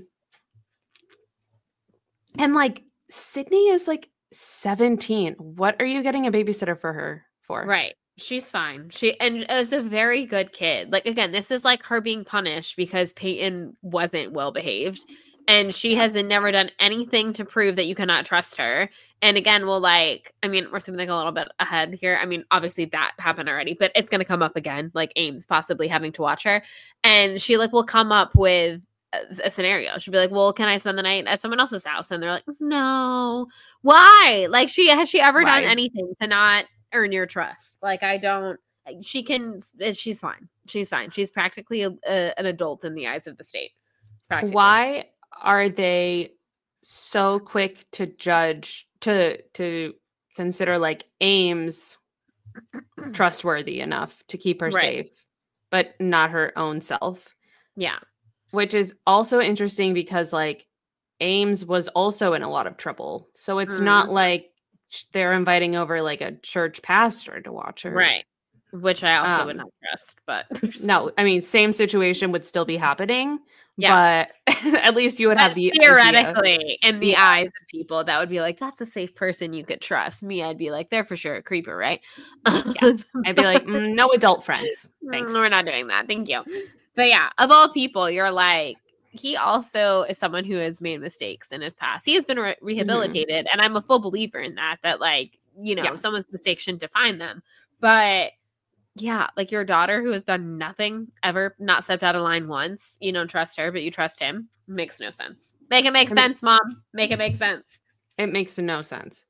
And like Sydney is like 17. What are you getting a babysitter for her for? Right. She's fine. She is a very good kid. Like again, this is like her being punished because Peyton wasn't well behaved, and she has never done anything to prove that you cannot trust her. And again, we're something a little bit ahead here. I mean, obviously that happened already, but it's going to come up again. Like Ames possibly having to watch her, and she will come up with a scenario. She'll be like, well, can I spend the night at someone else's house? And they're like, no. Why? Like has she ever done anything to not earn your trust? Like she's fine. She's fine. She's practically an adult in the eyes of the state. Why are they so quick to judge, to consider like Ames trustworthy enough to keep her safe, but not her own self? Yeah. Which is also interesting because like Ames was also in a lot of trouble. So it's not like they're inviting over like a church pastor to watch her. Right. Which I also would not trust, but no, I mean, same situation would still be happening. Yeah. But at least you would have the theoretically in the eyes of people that would be like, that's a safe person you could trust. Me, I'd be like, they're for sure a creeper, right? Yeah. I'd be like, no adult friends. Thanks. We're not doing that. Thank you. But yeah, of all people, you're like, he also is someone who has made mistakes in his past. He has been rehabilitated, and I'm a full believer in that like, someone's mistakes shouldn't define them. But yeah, like your daughter who has done nothing ever, not stepped out of line once, you don't trust her, but you trust him. Makes no sense. Make it make sense, Mom. Make it make sense. It makes no sense.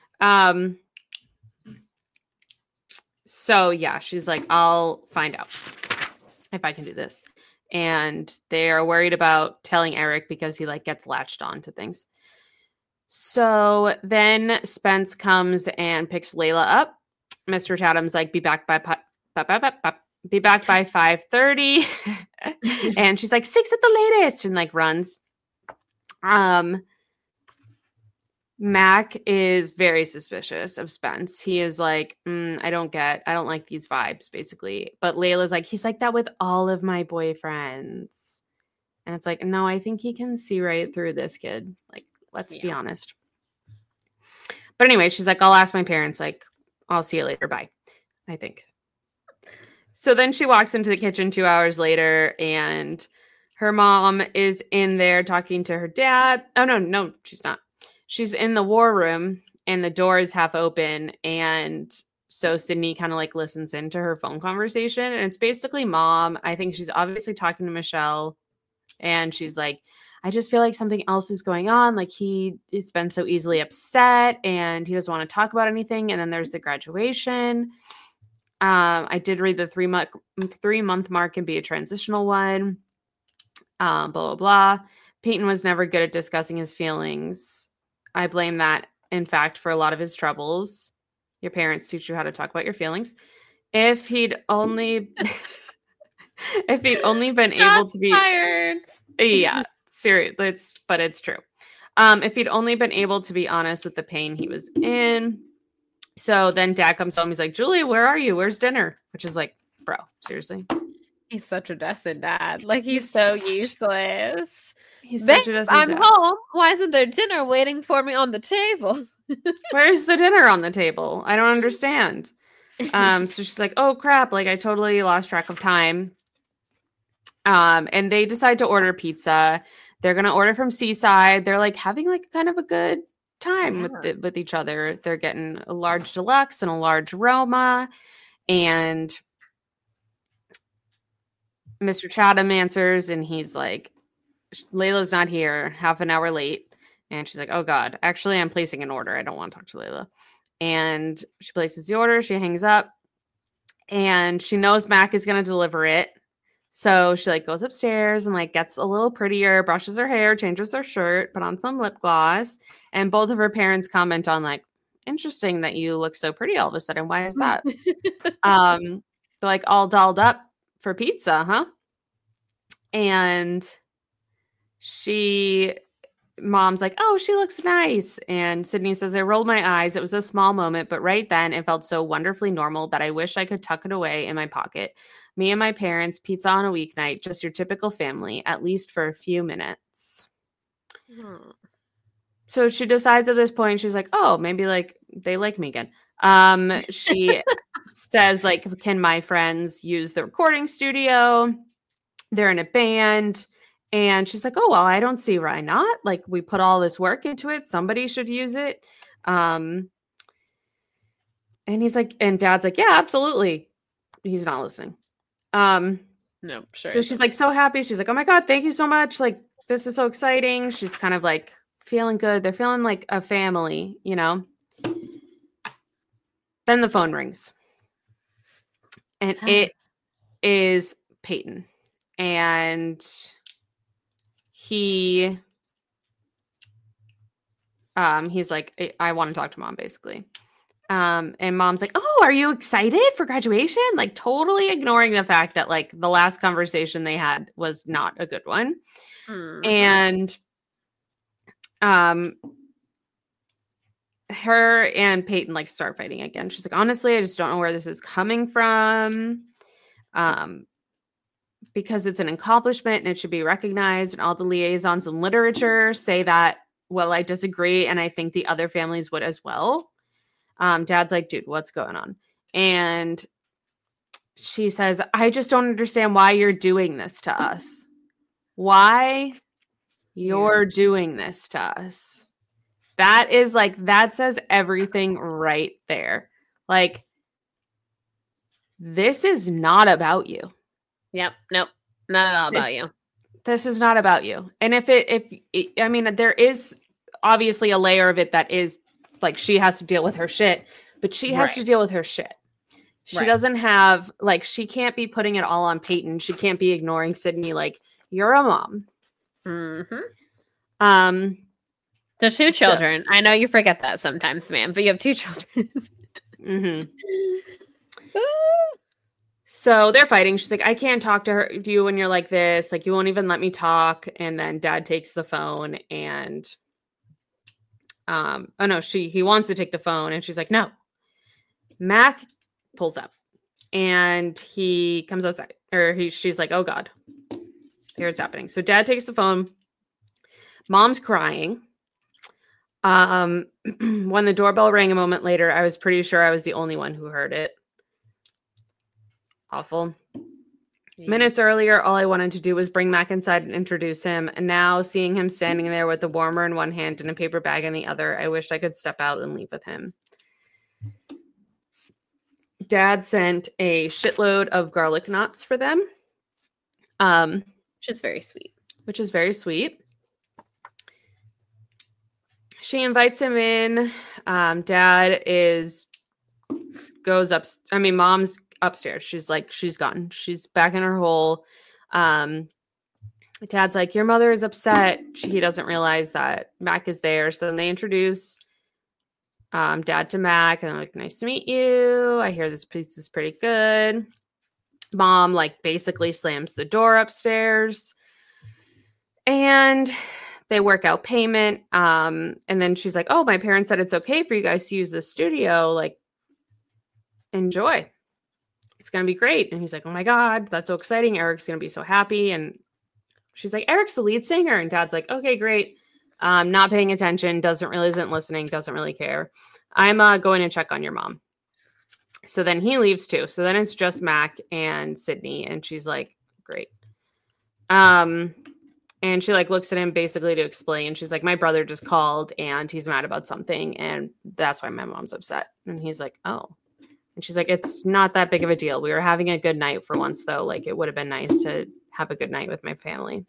So yeah, she's like, I'll find out if I can do this. And they are worried about telling Eric because he like gets latched on to things. So then Spence comes and picks Layla up. Mr. Chatham's like, be back by 5:30. And she's like, 6 at the latest, and like runs. Mac is very suspicious of Spence. He is like, I don't like these vibes, basically. But Layla's like, he's like that with all of my boyfriends. And it's like, no, I think he can see right through this kid. Like, let's be honest. But anyway, she's like, I'll ask my parents, like, I'll see you later. Bye, I think. So then she walks into the kitchen 2 hours later, and her mom is in there talking to her dad. Oh, no, she's not. She's in the war room, and the door is half open. And so Sydney kind of like listens into her phone conversation. And it's basically Mom. I think she's obviously talking to Michelle. And she's like, I just feel like something else is going on. Like he has been so easily upset and he doesn't want to talk about anything. And then there's the graduation. I did read the 3-month mark can be a transitional one. Blah, blah, blah. Peyton was never good at discussing his feelings. I blame that, in fact, for a lot of his troubles. Your parents teach you how to talk about your feelings. If he'd only been able to be tired. Yeah, seriously, it's true. If he'd only been able to be honest with the pain he was in. So then Dad comes home. He's like, Julia, where are you? Where's dinner? Which is like bro, seriously. He's such a destined dad. Like, he's so useless. He's Babe, such a destined I'm dad. home. Why isn't there dinner waiting for me on the table? Where's the dinner on the table? I don't understand. So she's like, oh crap, like I totally lost track of time. And they decide to order pizza. They're gonna order from Seaside. They're like having like kind of a good time with each other. They're getting a large deluxe and a large Roma, and Mr. Chatham answers, and he's like, Layla's not here, half an hour late. And she's like, oh God, actually, I'm placing an order. I don't want to talk to Layla. And she places the order. She hangs up, and she knows Mac is going to deliver it. So she like goes upstairs and like gets a little prettier, brushes her hair, changes her shirt, put on some lip gloss. And both of her parents comment on like, interesting that you look so pretty all of a sudden. Why is that? They're like all dolled up for pizza, huh? And mom's like, oh, she looks nice. And Sydney says, I rolled my eyes. It was a small moment, but right then it felt so wonderfully normal that I wish I could tuck it away in my pocket. Me and my parents, pizza on a weeknight, just your typical family, at least for a few minutes. So she decides at this point, she's like, oh, maybe like they like me again. She says, like, can my friends use the recording studio? They're in a band. And she's like, oh, well, I don't see why not. Like, we put all this work into it. Somebody should use it. And he's like, and Dad's like, yeah, absolutely. He's not listening. No, sure. So she's like so happy. She's like, oh my God, thank you so much. Like, this is so exciting. She's kind of like feeling good. They're feeling like a family, you know? Then the phone rings. And it is Peyton. And he's like, I want to talk to Mom, basically. And Mom's like, oh, are you excited for graduation? Like totally ignoring the fact that like the last conversation they had was not a good one. And her and Peyton like start fighting again. She's like, honestly, I just don't know where this is coming from. Because it's an accomplishment and it should be recognized, and all the liaisons in literature say that, well, I disagree, and I think the other families would as well. Dad's like, dude, what's going on? And she says, I just don't understand why you're doing this to us. Why you're doing this to us. That is like, that says everything right there. Like, this is not about you. Yep. Nope. Not at all about you. This is not about you. And I mean, there is obviously a layer of it that is like, she has to deal with her shit, but she has to deal with her shit. She doesn't have, like, she can't be putting it all on Peyton. She can't be ignoring Sydney. Like, you're a mom. The two children. I know you forget that sometimes, ma'am, but you have two children. So they're fighting. She's like, I can't talk to you when you're like this. Like, you won't even let me talk. And then Dad takes the phone and, he wants to take the phone. And she's like, no. Mac pulls up and he comes outside, she's like, oh God, here's happening. So Dad takes the phone. Mom's crying. When the doorbell rang a moment later, I was pretty sure I was the only one who heard it. Awful. Minutes earlier, all I wanted to do was bring Mac inside and introduce him. And now, seeing him standing there with a warmer in one hand and a paper bag in the other, I wished I could step out and leave with him. Dad sent a shitload of garlic knots for them. Which is very sweet. She invites him in. Dad Mom's upstairs. She's gone. She's back in her hole. Dad's like, your mother is upset. He doesn't realize that Mac is there. So then they introduce Dad to Mac, and they're like, nice to meet you. I hear this piece is pretty good. Mom like basically slams the door upstairs, and they work out payment. And then she's like, oh, my parents said it's okay for you guys to use the studio. Like, enjoy. it's going to be great. And he's like, oh my God, that's so exciting. Eric's going to be so happy. And she's like, Eric's the lead singer. And Dad's like, okay, great. Not paying attention, isn't listening, doesn't really care. I'm going to check on your mom. So then he leaves too. So then it's just Mac and Sydney. And she's like, great. And she like looks at him basically to explain. She's like, my brother just called and he's mad about something. And that's why my mom's upset. And he's like, oh. And she's like, it's not that big of a deal. We were having a good night for once, though. Like, it would have been nice to have a good night with my family.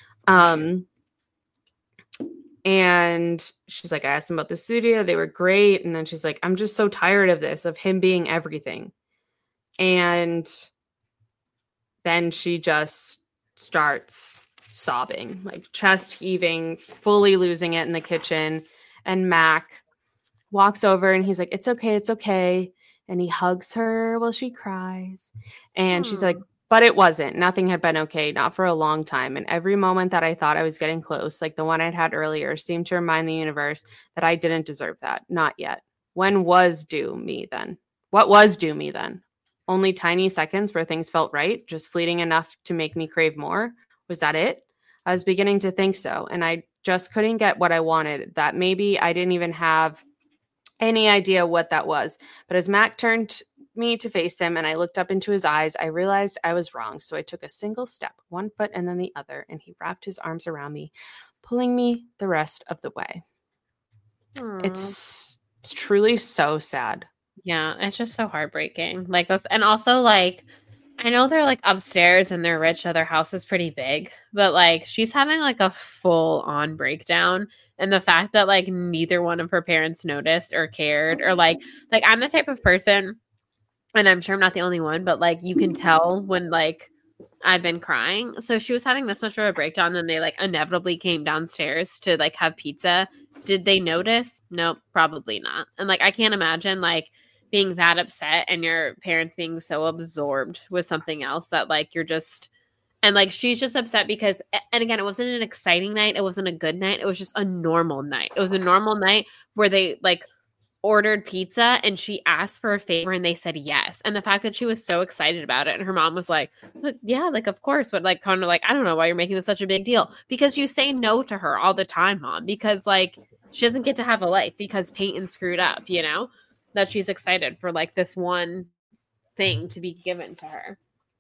And she's like, I asked them about the studio. They were great. And then she's like, I'm just so tired of this, of him being everything. And then she just starts sobbing, like chest heaving, fully losing it in the kitchen. And Mac walks over and he's like, it's okay. It's okay. And he hugs her while she cries. And she's like, but it wasn't. Nothing had been okay, not for a long time. And every moment that I thought I was getting close, like the one I'd had earlier, seemed to remind the universe that I didn't deserve that. Not yet. When was due me then? What was due me then? Only tiny seconds where things felt right, just fleeting enough to make me crave more? Was that it? I was beginning to think so. And I just couldn't get what I wanted. That maybe I didn't even have any idea what that was. But as Mac turned me to face him and I looked up into his eyes, I realized I was wrong. So I took a single step, one foot and then the other, and he wrapped his arms around me, pulling me the rest of the way. It's truly so sad. Yeah, it's just so heartbreaking. Like, and also like, I know they're like upstairs and they're rich, so their house is pretty big, but like she's having like a full on breakdown. And the fact that like neither one of her parents noticed or cared, or like I'm the type of person, and I'm sure I'm not the only one, but like you can tell when like I've been crying. So she was having this much of a breakdown, and they like inevitably came downstairs to like have pizza. Did they notice? Nope, probably not. And like I can't imagine like being that upset and your parents being so absorbed with something else that like you're just, and like she's just upset because, and again, it wasn't an exciting night, it wasn't a good night, it was just a normal night. It was a normal night where they like ordered pizza and she asked for a favor and they said yes. And the fact that she was so excited about it, and her mom was like, yeah, like of course, but like kind of like, I don't know why you're making this such a big deal, because you say no to her all the time, Mom, because like she doesn't get to have a life because Peyton screwed up, you know, that she's excited for like this one thing to be given to her.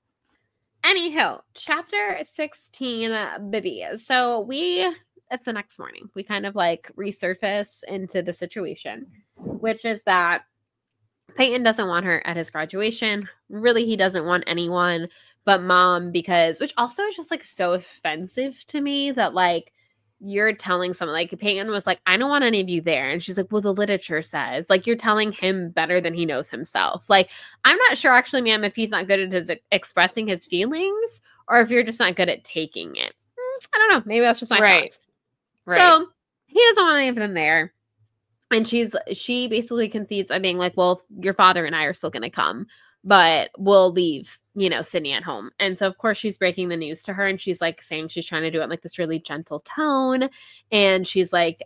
Anywho, chapter 16, Bibby. So it's the next morning. We kind of like resurface into the situation, which is that Peyton doesn't want her at his graduation. Really, he doesn't want anyone but Mom, because, which also is just like so offensive to me that like you're telling someone, like Peyton was like, I don't want any of you there. And she's like, well, the literature says, like, you're telling him better than he knows himself. Like, I'm not sure actually, ma'am, if he's not good at his expressing his feelings or if you're just not good at taking it. I don't know. Maybe that's just my thoughts. Right. So he doesn't want any of them there. And she basically concedes by being like, well, your father and I are still going to come, but we'll leave, you know, Sydney at home. And so, of course, she's breaking the news to her, and she's like saying she's trying to do it in like this really gentle tone. And she's like,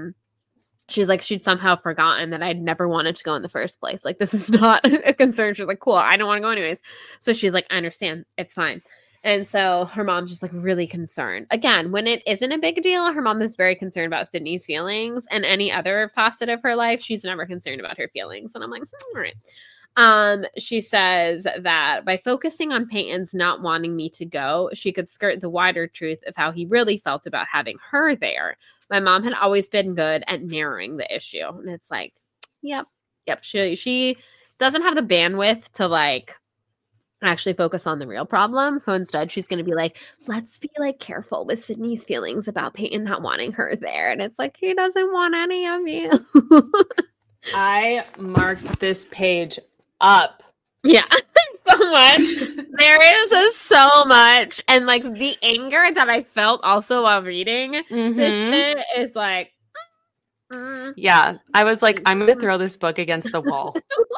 she'd somehow forgotten that I'd never wanted to go in the first place. Like, this is not a concern. She's like, cool, I don't want to go anyways. So she's like, I understand. It's fine. And so her mom's just like really concerned. Again, when it isn't a big deal, her mom is very concerned about Sydney's feelings, and any other facet of her life, she's never concerned about her feelings. And I'm like, all right. She says that by focusing on Peyton's not wanting me to go, she could skirt the wider truth of how he really felt about having her there. My mom had always been good at narrowing the issue. And it's like, yep. She doesn't have the bandwidth to like actually focus on the real problem. So instead she's going to be like, let's be like careful with Sydney's feelings about Peyton not wanting her there. And it's like, he doesn't want any of you. I marked this page up. Yeah, so much. There is so much. And like the anger that I felt also while reading this bit is like, yeah, I was like, I'm going to throw this book against the wall.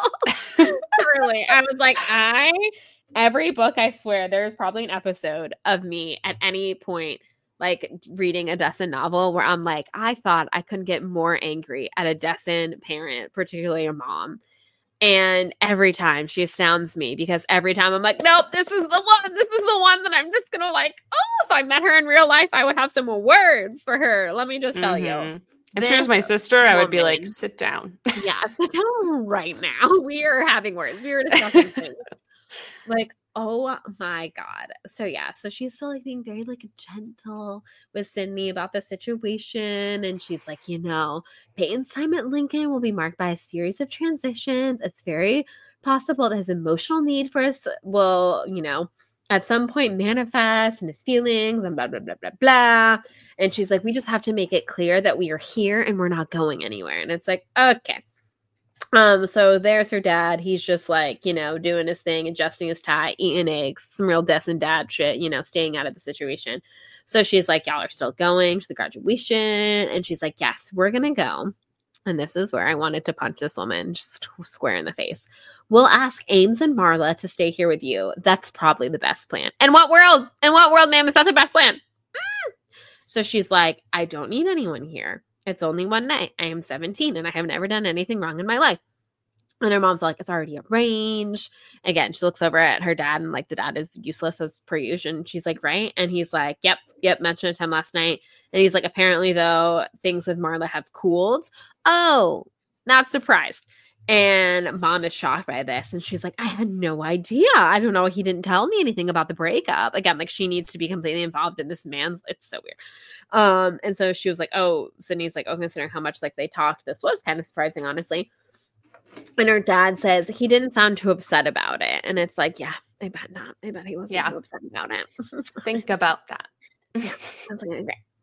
Really, I was like, every book, I swear, there's probably an episode of me at any point like reading a Destin novel where I'm like, I thought I couldn't get more angry at a Destin parent, particularly a mom. And every time she astounds me because every time I'm like, nope, this is the one. This is the one that I'm just going to like, oh, if I met her in real life, I would have some words for her. Let me just tell you. If she was my sister, I would be like, sit down. Yeah, sit down right now. We are having words. We are discussing things. Like, oh my God. So yeah, so she's still like being very like gentle with Sydney about the situation. And she's like, Peyton's time at Lincoln will be marked by a series of transitions. It's very possible that his emotional need for us will, at some point manifest in his feelings and blah, blah, blah, blah, blah. And she's like, we just have to make it clear that we are here and we're not going anywhere. And it's like, okay. So there's her dad. He's just like, doing his thing, adjusting his tie, eating eggs, some real decent dad shit, staying out of the situation. So she's like, y'all are still going to the graduation. And she's like, yes, we're going to go. And this is where I wanted to punch this woman just square in the face. We'll ask Ames and Marla to stay here with you. That's probably the best plan. In what world, ma'am, is that the best plan? So she's like, I don't need anyone here. It's only one night. I am 17 and I have never done anything wrong in my life. And her mom's like, it's already arranged. Again, she looks over at her dad and like the dad is useless as per usual. And she's like, right? And he's like, yep, mentioned it to him last night. And he's like, apparently though, things with Marla have cooled. Oh, not surprised. And mom is shocked by this. And she's like, I had no idea. I don't know. He didn't tell me anything about the breakup. Again, like she needs to be completely involved in this man's. It's so weird. And so she was like, oh, Sydney's like, oh, considering how much like they talked, this was kind of surprising, honestly. And her dad says he didn't sound too upset about it. And it's like, yeah, I bet not. I bet he wasn't too upset about it. Think about that. That's like,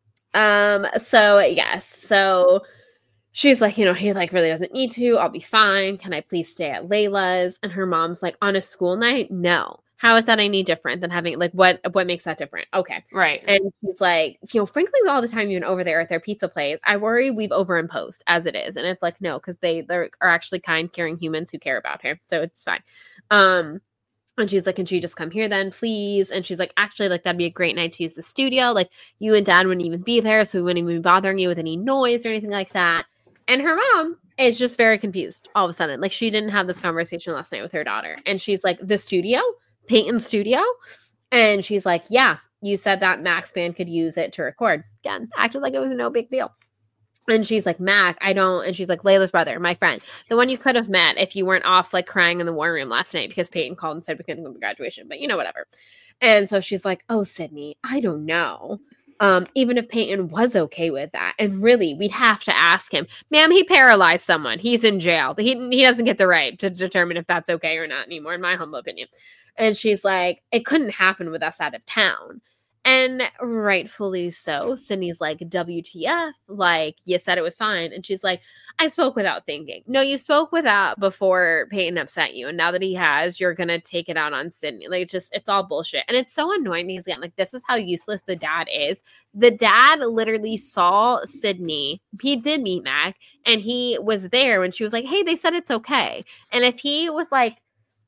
great. So yes. So she's like, he like really doesn't need to. I'll be fine. Can I please stay at Layla's? And her mom's like, on a school night? No. How is that any different than having like what makes that different? Okay. Right. And she's like, frankly, all the time you've been over there at their pizza place, I worry we've overimposed as it is. And it's like, no, because they are actually kind, caring humans who care about her. So it's fine. And she's like, can she just come here then, please? And she's like, actually, like, that'd be a great night to use the studio. Like, you and dad wouldn't even be there, so we wouldn't even be bothering you with any noise or anything like that. And her mom is just very confused all of a sudden. Like, she didn't have this conversation last night with her daughter. And she's like, the studio? Peyton's studio? And she's like, yeah, you said that Max band could use it to record. Again, acted like it was no big deal. And she's like, Mac, I don't. And she's like, Layla's brother, my friend, the one you could have met if you weren't off like crying in the war room last night because Peyton called and said we couldn't go to graduation, but whatever. And so she's like, oh, Sydney, I don't know. Even if Peyton was okay with that. And really, we'd have to ask him, ma'am, he paralyzed someone. He's in jail. He doesn't get the right to determine if that's okay or not anymore, in my humble opinion. And she's like, it couldn't happen with us out of town. And rightfully so. Sydney's like, WTF? Like, you said it was fine. And she's like, I spoke without thinking. No, you spoke without before Peyton upset you. And now that he has, you're going to take it out on Sydney. Like, it's all bullshit. And it's so annoying because, again, like, this is how useless the dad is. The dad literally saw Sydney. He did meet Mac. And he was there when she was like, hey, they said it's okay. And if he was like,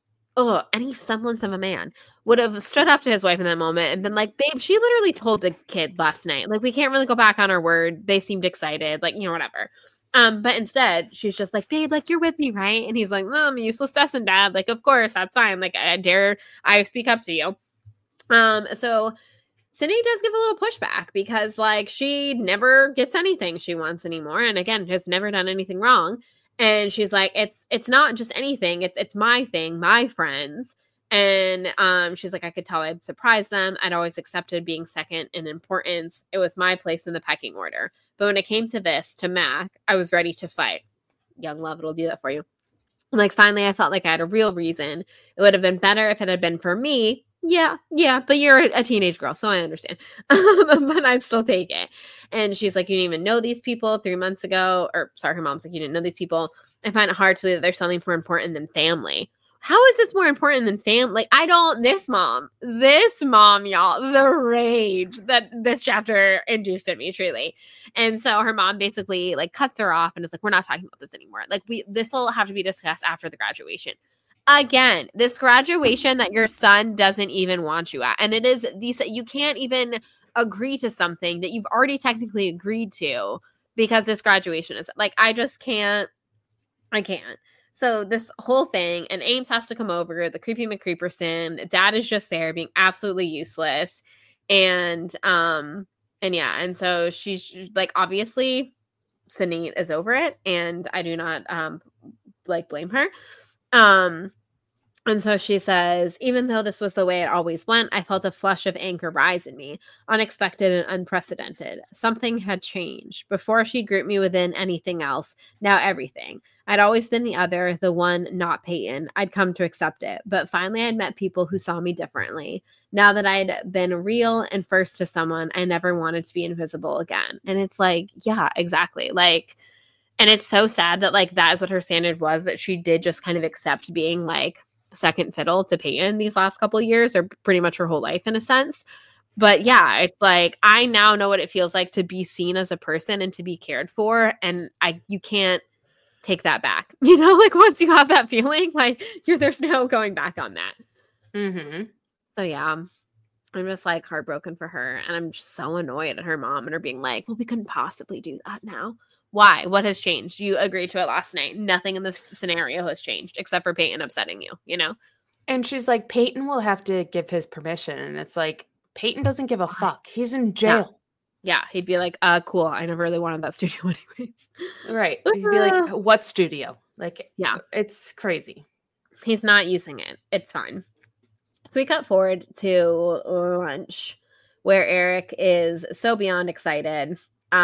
oh, any semblance of a man would have stood up to his wife in that moment and been like, babe, she literally told the kid last night. Like, we can't really go back on our word. They seemed excited. Like, whatever. But instead, she's just like, babe, like, you're with me, right? And he's like, Mom, useless lesson, Dad. Like, of course, that's fine. Like, I speak up to you. So Sydney does give a little pushback because, like, she never gets anything she wants anymore. And again, has never done anything wrong. And she's like, it's not just anything. It's my thing, my friends. And she's like, I could tell I'd surprise them. I'd always accepted being second in importance. It was my place in the pecking order. But when it came to this, to Mac, I was ready to fight. Young love, it'll do that for you. And like, finally, I felt like I had a real reason. It would have been better if it had been for me. Yeah, but you're a teenage girl, so I understand. But I'd still take it. And she's like, you didn't even know these people 3 months ago. Or sorry, her mom's like, you didn't know these people. I find it hard to believe that there's something more important than family. How is this more important than family? Like, this mom, y'all, the rage that this chapter induced in me, truly. And so her mom basically like cuts her off and is like, we're not talking about this anymore. Like, this will have to be discussed after the graduation. Again, this graduation that your son doesn't even want you at. And it is you can't even agree to something that you've already technically agreed to because this graduation is like, I can't. So this whole thing, and Ames has to come over, the creepy McCreeperson, Dad is just there being absolutely useless. And yeah, and so she's like, obviously Sydney is over it, and I do not like blame her. And so she says, even though this was the way it always went, I felt a flush of anger rise in me, unexpected and unprecedented. Something had changed. Before she'd group me within anything else, now everything. I'd always been the other, the one not Peyton. I'd come to accept it. But finally, I'd met people who saw me differently. Now that I'd been real and first to someone, I never wanted to be invisible again. And it's like, yeah, exactly. Like, and it's so sad that like that is what her standard was, that she did just kind of accept being like second fiddle to Peyton these last couple of years, or pretty much her whole life in a sense. But yeah, it's like, I now know what it feels like to be seen as a person and to be cared for. And you can't take that back. You know, like once you have that feeling, like there's no going back on that. Mm-hmm. So yeah, I'm just like heartbroken for her. And I'm just so annoyed at her mom and her being like, well, we couldn't possibly do that now. Why? What has changed? You agreed to it last night. Nothing in this scenario has changed except for Peyton upsetting you, you know? And she's like, Peyton will have to give his permission. And it's like, Peyton doesn't give a fuck. He's in jail. Yeah. He'd be like, cool. I never really wanted that studio anyways. Right. He'd be like, what studio? Like, yeah, it's crazy. He's not using it. It's fine. So we cut forward to lunch where Eric is so beyond excited.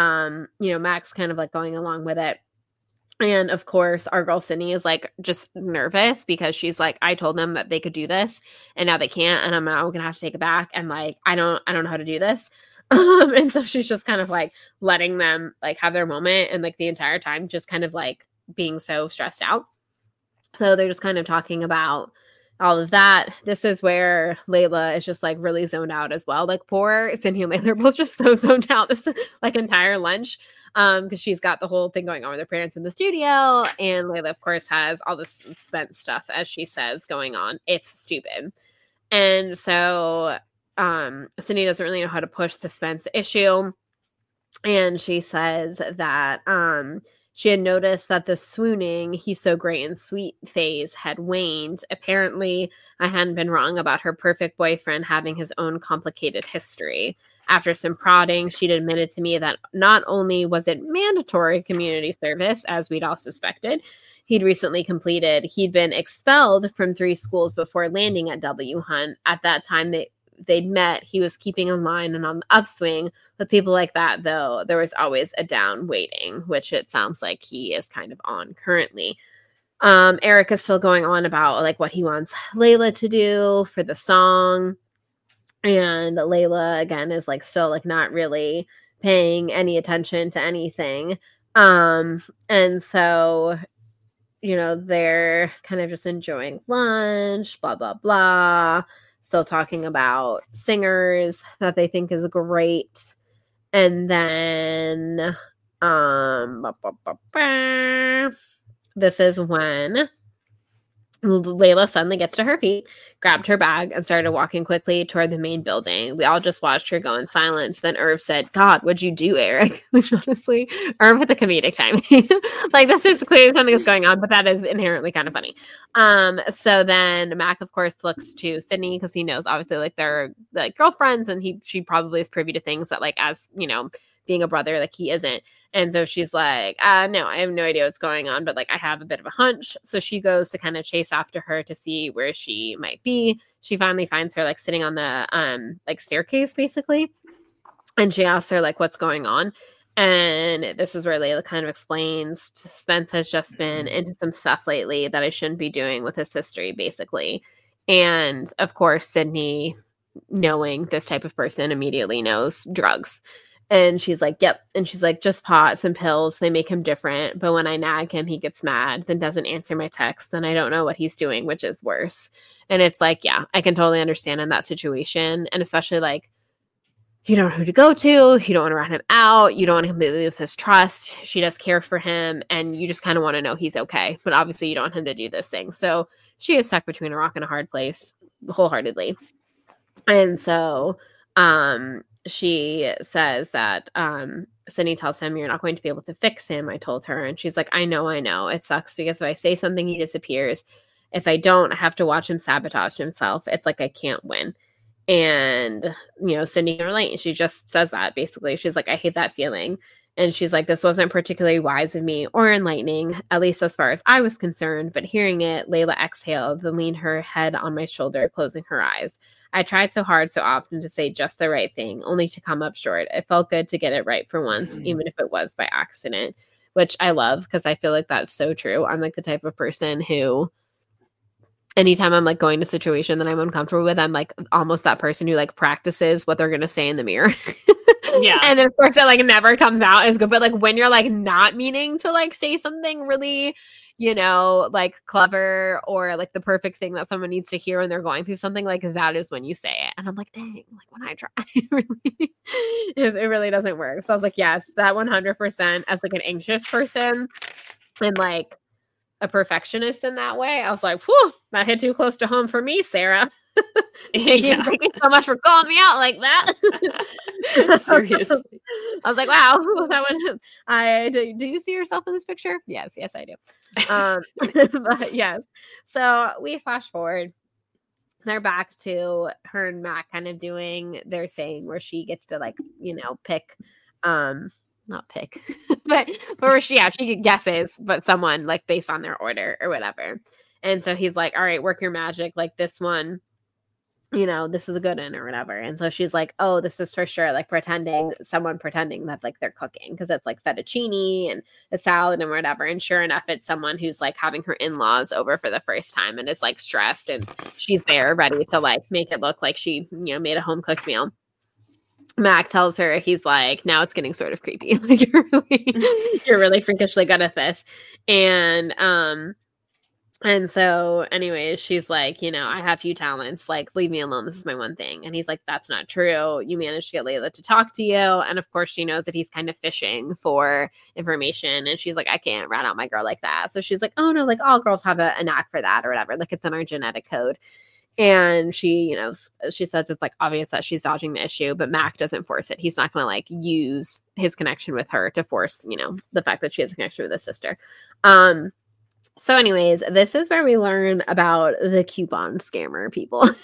Max kind of like going along with it. And of course, our girl Sydney is like just nervous because she's like, I told them that they could do this and now they can't. And I'm now gonna have to take it back. And like, I don't know how to do this. And so she's just kind of like letting them like have their moment, and like the entire time just kind of like being so stressed out. So they're just kind of talking about all of that. This is where Layla is just like really zoned out as well. Like poor Sydney and Layla are both just so zoned out this like entire lunch, because she's got the whole thing going on with her parents in the studio, and Layla of course has all this Spence stuff, as she says, going on. It's stupid. And so Sydney doesn't really know how to push the Spence issue, and she says that she had noticed that the swooning, he's so great and sweet phase had waned. Apparently, I hadn't been wrong about her perfect boyfriend having his own complicated history. After some prodding, she'd admitted to me that not only was it mandatory community service, as we'd all suspected, he'd recently completed, he'd been expelled from 3 schools before landing at W. Hunt. At that time, they'd met, he was keeping in line and on the upswing. With people like that, though, there was always a down waiting, which it sounds like he is kind of on currently. Eric is still going on about like what he wants Layla to do for the song. And Layla, again, is like still like not really paying any attention to anything. And so, they're kind of just enjoying lunch, blah, blah, blah. Still talking about singers that they think is great. And then this is when Layla suddenly gets to her feet, grabbed her bag, and started walking quickly toward the main building. We all just watched her go in silence. Then Irv said, God, what'd you do, Eric? Which honestly, Irv with the comedic timing. Like, this is clearly something that's going on, but that is inherently kind of funny. So then Mac, of course, looks to Sydney because he knows, obviously, like, they're like girlfriends, and she probably is privy to things that, like, as, being a brother, like, he isn't. And so she's like, no, I have no idea what's going on, but like I have a bit of a hunch. So she goes to kind of chase after her to see where she might be. She finally finds her like sitting on the like staircase basically. And she asks her like what's going on. And this is where Layla kind of explains Spence has just been into some stuff lately that I shouldn't be doing with his history, basically. And of course, Sydney, knowing this type of person, immediately knows drugs. And she's like, yep. And she's like, just pot, some pills. They make him different. But when I nag him, he gets mad, then doesn't answer my texts. Then I don't know what he's doing, which is worse. And it's like, yeah, I can totally understand in that situation. And especially like, you don't know who to go to. You don't want to rat him out. You don't want to completely lose his trust. She does care for him. And you just kind of want to know he's okay. But obviously you don't want him to do this thing. So she is stuck between a rock and a hard place wholeheartedly. And so, she says that Sydney tells him, you're not going to be able to fix him, I told her. And she's like, I know. It sucks because if I say something, he disappears. If I don't, I have to watch him sabotage himself. It's like I can't win. And, Sydney can relate. She just says that, basically. She's like, I hate that feeling. And she's like, this wasn't particularly wise of me or enlightening, at least as far as I was concerned. But hearing it, Layla exhaled, then leaned her head on my shoulder, closing her eyes. I tried so hard so often to say just the right thing, only to come up short. It felt good to get it right for once, even if it was by accident, which I love because I feel like that's so true. I'm like the type of person who, anytime I'm like going to a situation that I'm uncomfortable with, I'm like almost that person who like practices what they're going to say in the mirror. Yeah. And then of course it like never comes out as good. But like when you're like not meaning to like say something really, like clever or like the perfect thing that someone needs to hear when they're going through something, like that is when you say it. And I'm like, dang, like when I try, it really doesn't work. So I was like, yes, that 100% as like an anxious person and like a perfectionist in that way. I was like, whew, that hit too close to home for me, Sarah. Thank you so much for calling me out like that. Seriously. I was like, wow, that one. Do you see yourself in this picture? Yes, I do. But yes. So we flash forward. They're back to her and Mac kind of doing their thing where she gets to like, pick, not pick, but where she guesses, but someone like based on their order or whatever. And so he's like, all right, work your magic. Like this one, this is a good one or whatever. And so she's like, oh, this is for sure. Like someone pretending that like they're cooking because it's like fettuccine and a salad and whatever. And sure enough, it's someone who's like having her in-laws over for the first time and is like stressed and she's there ready to like make it look like she, made a home cooked meal. Mac tells her, he's like, now it's getting sort of creepy. Like you're really freakishly good at this. And so anyways, she's like, I have few talents, like leave me alone. This is my one thing. And he's like, that's not true. You managed to get Layla to talk to you. And of course she knows that he's kind of fishing for information. And she's like, I can't rat out my girl like that. So she's like, oh no, like all girls have a knack for that or whatever. Like it's in our genetic code. And she, she says it's like obvious that she's dodging the issue, but Mac doesn't force it. He's not going to like use his connection with her to force, the fact that she has a connection with his sister. So anyways, this is where we learn about the coupon scammer people. And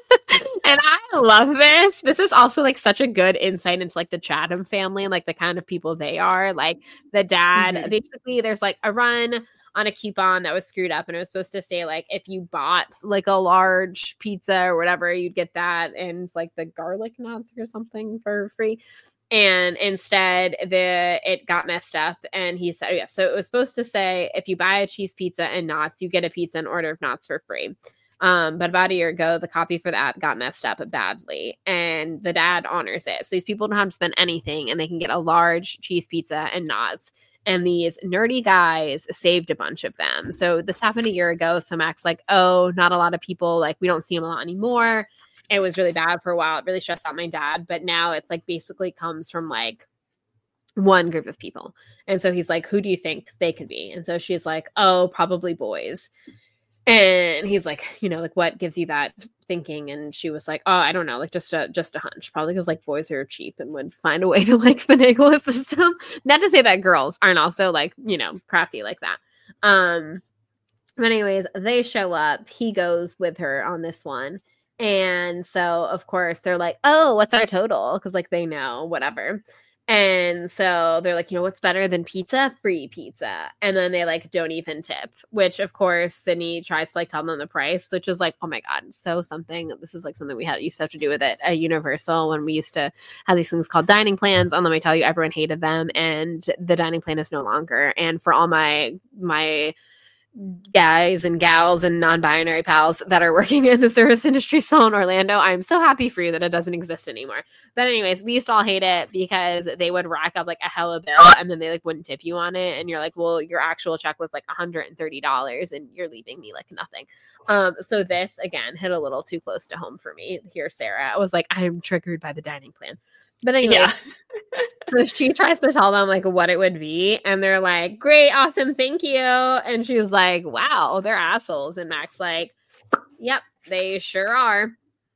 I love this. This is also like such a good insight into like the Chatham family and like the kind of people they are. Like the dad, basically there's like a run on a coupon that was screwed up and it was supposed to say like if you bought like a large pizza or whatever, you'd get that and like the garlic knots or something for free. And instead it got messed up and he said, yeah, so it was supposed to say if you buy a cheese pizza and knots, you get a pizza and order of knots for free. But about a year ago, the copy for that got messed up badly and the dad honors it. So these people don't have to spend anything and they can get a large cheese pizza and knots. And these nerdy guys saved a bunch of them. So this happened a year ago. So Mac's like, oh, not a lot of people, like we don't see them a lot anymore. It was really bad for a while. It really stressed out my dad. But now it like basically comes from like one group of people. And so he's like, who do you think they could be? And so she's like, oh, probably boys. And he's like, like what gives you that thinking? And she was like, oh, I don't know, like just a hunch, probably because like boys are cheap and would find a way to like finagle a system. Not to say that girls aren't also like, crafty like that. But anyways, they show up. He goes with her on this one. And so of course they're like, oh, what's our total? Because like they know whatever. And so they're like, what's better than pizza? Free pizza. And then they like don't even tip, which of course Sydney tries to like tell them the price, which is like, oh my God, so something. This is like something we used to have to do with it at Universal when we used to have these things called dining plans. And let me tell you, everyone hated them. And the dining plan is no longer. And for all my guys and gals and non-binary pals that are working in the service industry still in Orlando, I'm so happy for you that it doesn't exist anymore. But anyways, we used to all hate it because they would rack up like a hella bill and then they like wouldn't tip you on it. And you're like, well, your actual check was like $130 and you're leaving me like nothing. So this again hit a little too close to home for me here, Sarah. I was like, I'm triggered by the dining plan. But anyway, yeah. So she tries to tell them like what it would be. And they're like, great, awesome, thank you. And she's like, wow, they're assholes. And Mac's like, yep, they sure are.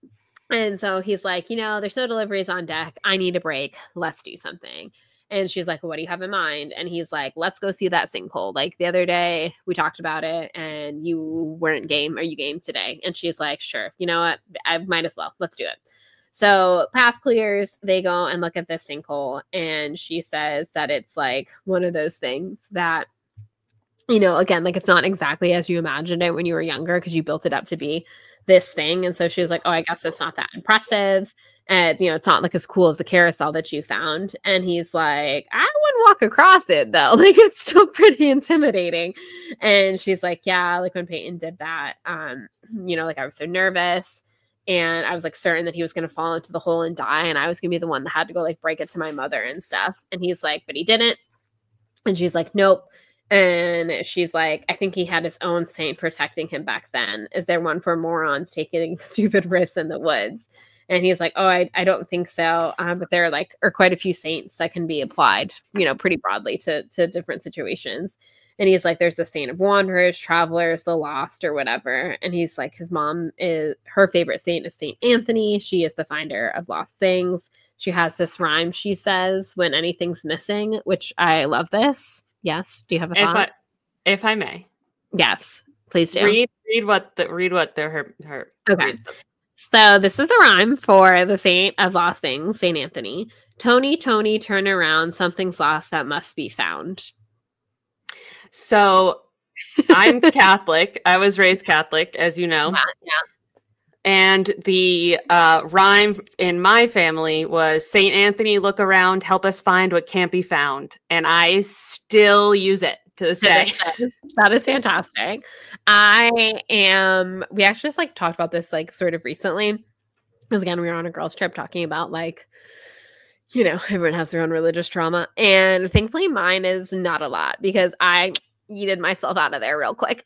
And so he's like, there's no deliveries on deck. I need a break. Let's do something. And she's like, what do you have in mind? And he's like, let's go see that sinkhole. Like the other day we talked about it and you weren't game. Are you game today? And she's like, sure. You know what? I might as well. Let's do it. So path clears. They go and look at this sinkhole. And she says that it's like one of those things that, again, like it's not exactly as you imagined it when you were younger because you built it up to be this thing. And so she was like, oh, I guess it's not that impressive. And, it's not like as cool as the carousel that you found. And he's like, I wouldn't walk across it though. Like it's still pretty intimidating. And she's like, yeah, like when Peyton did that, like I was so nervous and I was like certain that he was going to fall into the hole and die. And I was going to be the one that had to go like break it to my mother and stuff. And he's like, but he didn't. And she's like, nope. And she's like, I think he had his own saint protecting him back then. Is there one for morons taking stupid risks in the woods? And he's like, oh, I don't think so. But there are quite a few saints that can be applied, pretty broadly to different situations. And he's like, there's the saint of wanderers, travelers, the lost, or whatever. And he's like, his mom her favorite saint is Saint Anthony. She is the finder of lost things. She has this rhyme she says when anything's missing, which I love this. Yes. Do you have a thought? If I may. Yes, please do. Read what her. Okay. So this is the rhyme for the saint of lost things, Saint Anthony. Tony, Tony, turn around. Something's lost that must be found. So I'm Catholic. I was raised Catholic, as you know. Yeah. And the rhyme in my family was Saint Anthony, look around, help us find what can't be found. And I still use it to this day. That is fantastic. We actually just talked about this sort of recently. Because again, we were on a girls' trip talking about everyone has their own religious trauma. And thankfully mine is not a lot because I yeeted myself out of there real quick.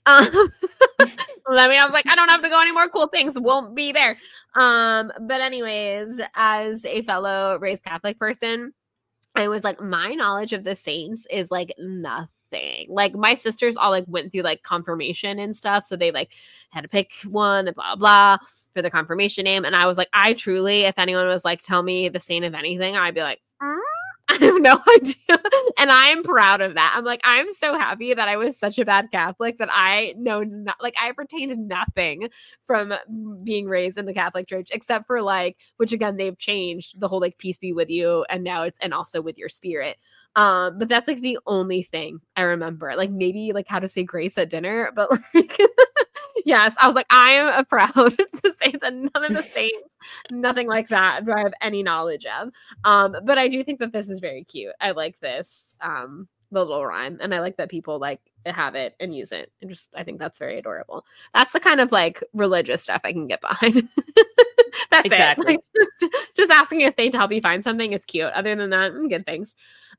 I was like, I don't have to go any more cool things. Won't be there. But anyways, as a fellow raised Catholic person, I was like, my knowledge of the saints is nothing. Like my sisters all went through confirmation and stuff. So they had to pick one and blah, blah for the confirmation name. And I was like, I truly, if anyone was tell me the saint of anything, I'd be like, I have no idea. And I'm proud of that. I'm like, I'm so happy that I was such a bad Catholic that I know I've retained nothing from being raised in the Catholic Church, except for which again, they've changed the whole peace be with you. And now and also with your spirit. But that's the only thing I remember, maybe how to say grace at dinner, but yes, I was like, I am proud to say that none of the saints, nothing like that do I have any knowledge of. But I do think that this is very cute. I like this, the little rhyme, and I like that people have it and use it. And I think that's very adorable. That's the kind of religious stuff I can get behind. That's exactly it. Just asking a saint to help you find something is cute. Other than that, good things.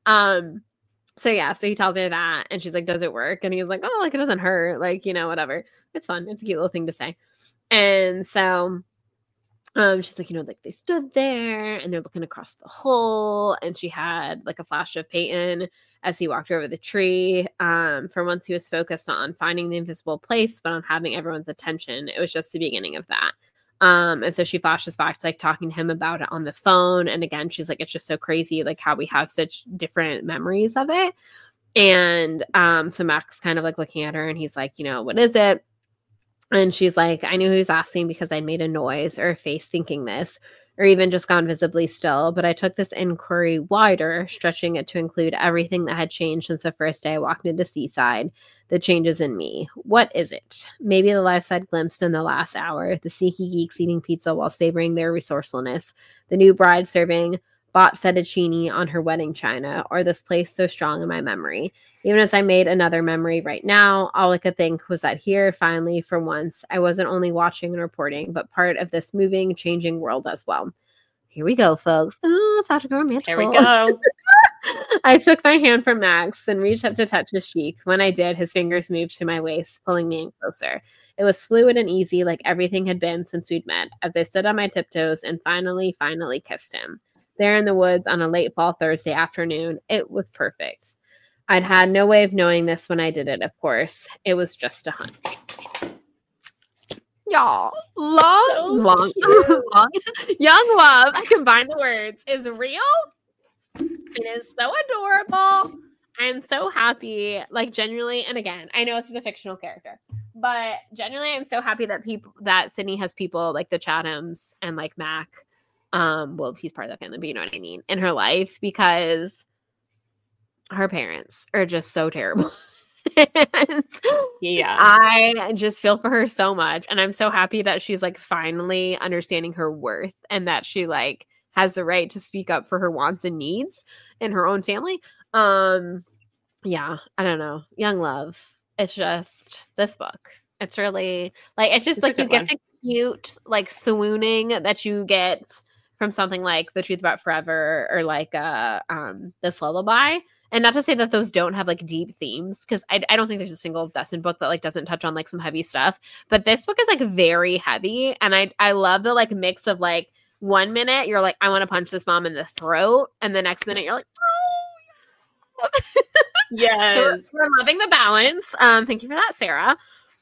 So he tells her that and she's like, does it work? And he's like, oh, it doesn't hurt. Whatever. It's fun. It's a cute little thing to say. And so, she's like, they stood there and they're looking across the hole. And she had a flash of Peyton as he walked over the tree. For once he was focused on finding the invisible place, but on having everyone's attention. It was just the beginning of that. And so she flashes back to talking to him about it on the phone. And again, she's like, it's just so crazy, how we have such different memories of it. And so Mac's kind of looking at her and he's like, what is it? And she's like, I knew he was asking because I made a noise or a face thinking this, or even just gone visibly still. But I took this inquiry wider, stretching it to include everything that had changed since the first day I walked into Seaside. The changes in me. What is it? Maybe the life side glimpsed in the last hour, the sneaky geeks eating pizza while savoring their resourcefulness, the new bride serving bought fettuccine on her wedding china, or this place so strong in my memory. Even as I made another memory right now, all I could think was that here, finally, for once, I wasn't only watching and reporting, but part of this moving, changing world as well. Here we go, folks. Ooh, it's about to go romantic. Here we go. I took my hand from Max and reached up to touch his cheek. When I did, his fingers moved to my waist, pulling me in closer. It was fluid and easy, like everything had been since we'd met, as I stood on my tiptoes and finally kissed him. There in the woods on a late fall Thursday afternoon, it was perfect. I'd had no way of knowing this when I did it, of course. It was just a hunch. Y'all, long, young love, I combine the words, is real. It is so adorable. I am so happy, like genuinely, and again, I know it's just a fictional character, but genuinely, I'm so happy that Sydney has people like the Chathams and like Mac. Well, he's part of that family, but you know what I mean, in her life, because her parents are just so terrible. And yeah, I just feel for her so much, and I'm so happy that she's like finally understanding her worth and that she like has the right to speak up for her wants and needs in her own family. Yeah, I don't know. Young love. It's just this book. It's really like it's just like you get the cute like swooning that you get from something like The Truth About Forever or like This Lullaby. And not to say that those don't have like deep themes, because I don't think there's a single Dustin book that like doesn't touch on like some heavy stuff. But this book is like very heavy, and I love the like mix of like 1 minute you're like I want to punch this mom in the throat, and the next minute you're like oh yes. So we're loving the balance. Thank you for that, Sarah.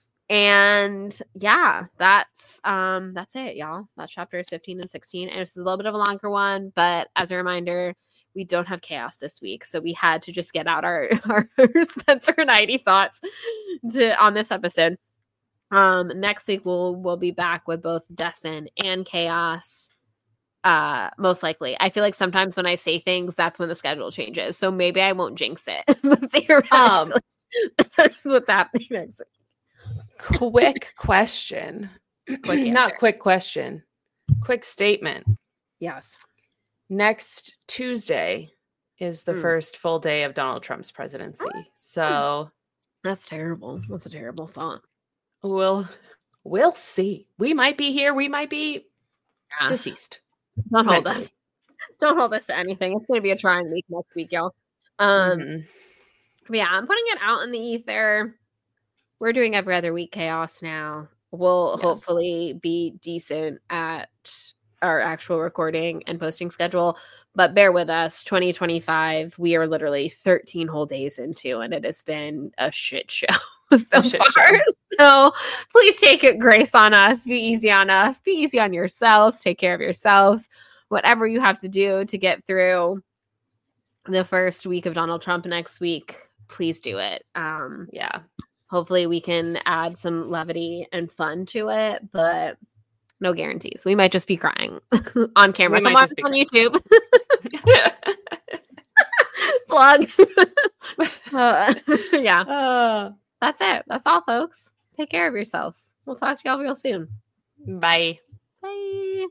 And yeah, that's it, y'all. That's chapters 15 and 16. And this is a little bit of a longer one, but as a reminder, we don't have chaos this week, so we had to just get out our Spencer and Heidi thoughts on this episode. Next week we'll be back with both Destin and chaos. Most likely. I feel like sometimes when I say things, that's when the schedule changes. So maybe I won't jinx it. But theoretically, that's what's happening next week. Quick question. Not quick question. Quick statement. Yes. Next Tuesday is the first full day of Donald Trump's presidency. So that's terrible. That's a terrible thought. We'll see. We might be here. We might be deceased. Don't hold us. Don't hold us to anything. It's going to be a trying week next week, y'all. But yeah, I'm putting it out in the ether. We're doing every other week chaos now. We'll hopefully be decent at our actual recording and posting schedule, but bear with us. 2025, we are literally 13 whole days into, and it has been a shit show so far. So please take it grace on us. Be easy on us. Be easy on yourselves. Take care of yourselves. Whatever you have to do to get through the first week of Donald Trump next week, please do it. Hopefully we can add some levity and fun to it, but no guarantees. We might just be crying on camera. Come on YouTube. Plug. Yeah. That's it. That's all, folks. Take care of yourselves. We'll talk to y'all real soon. Bye. Bye.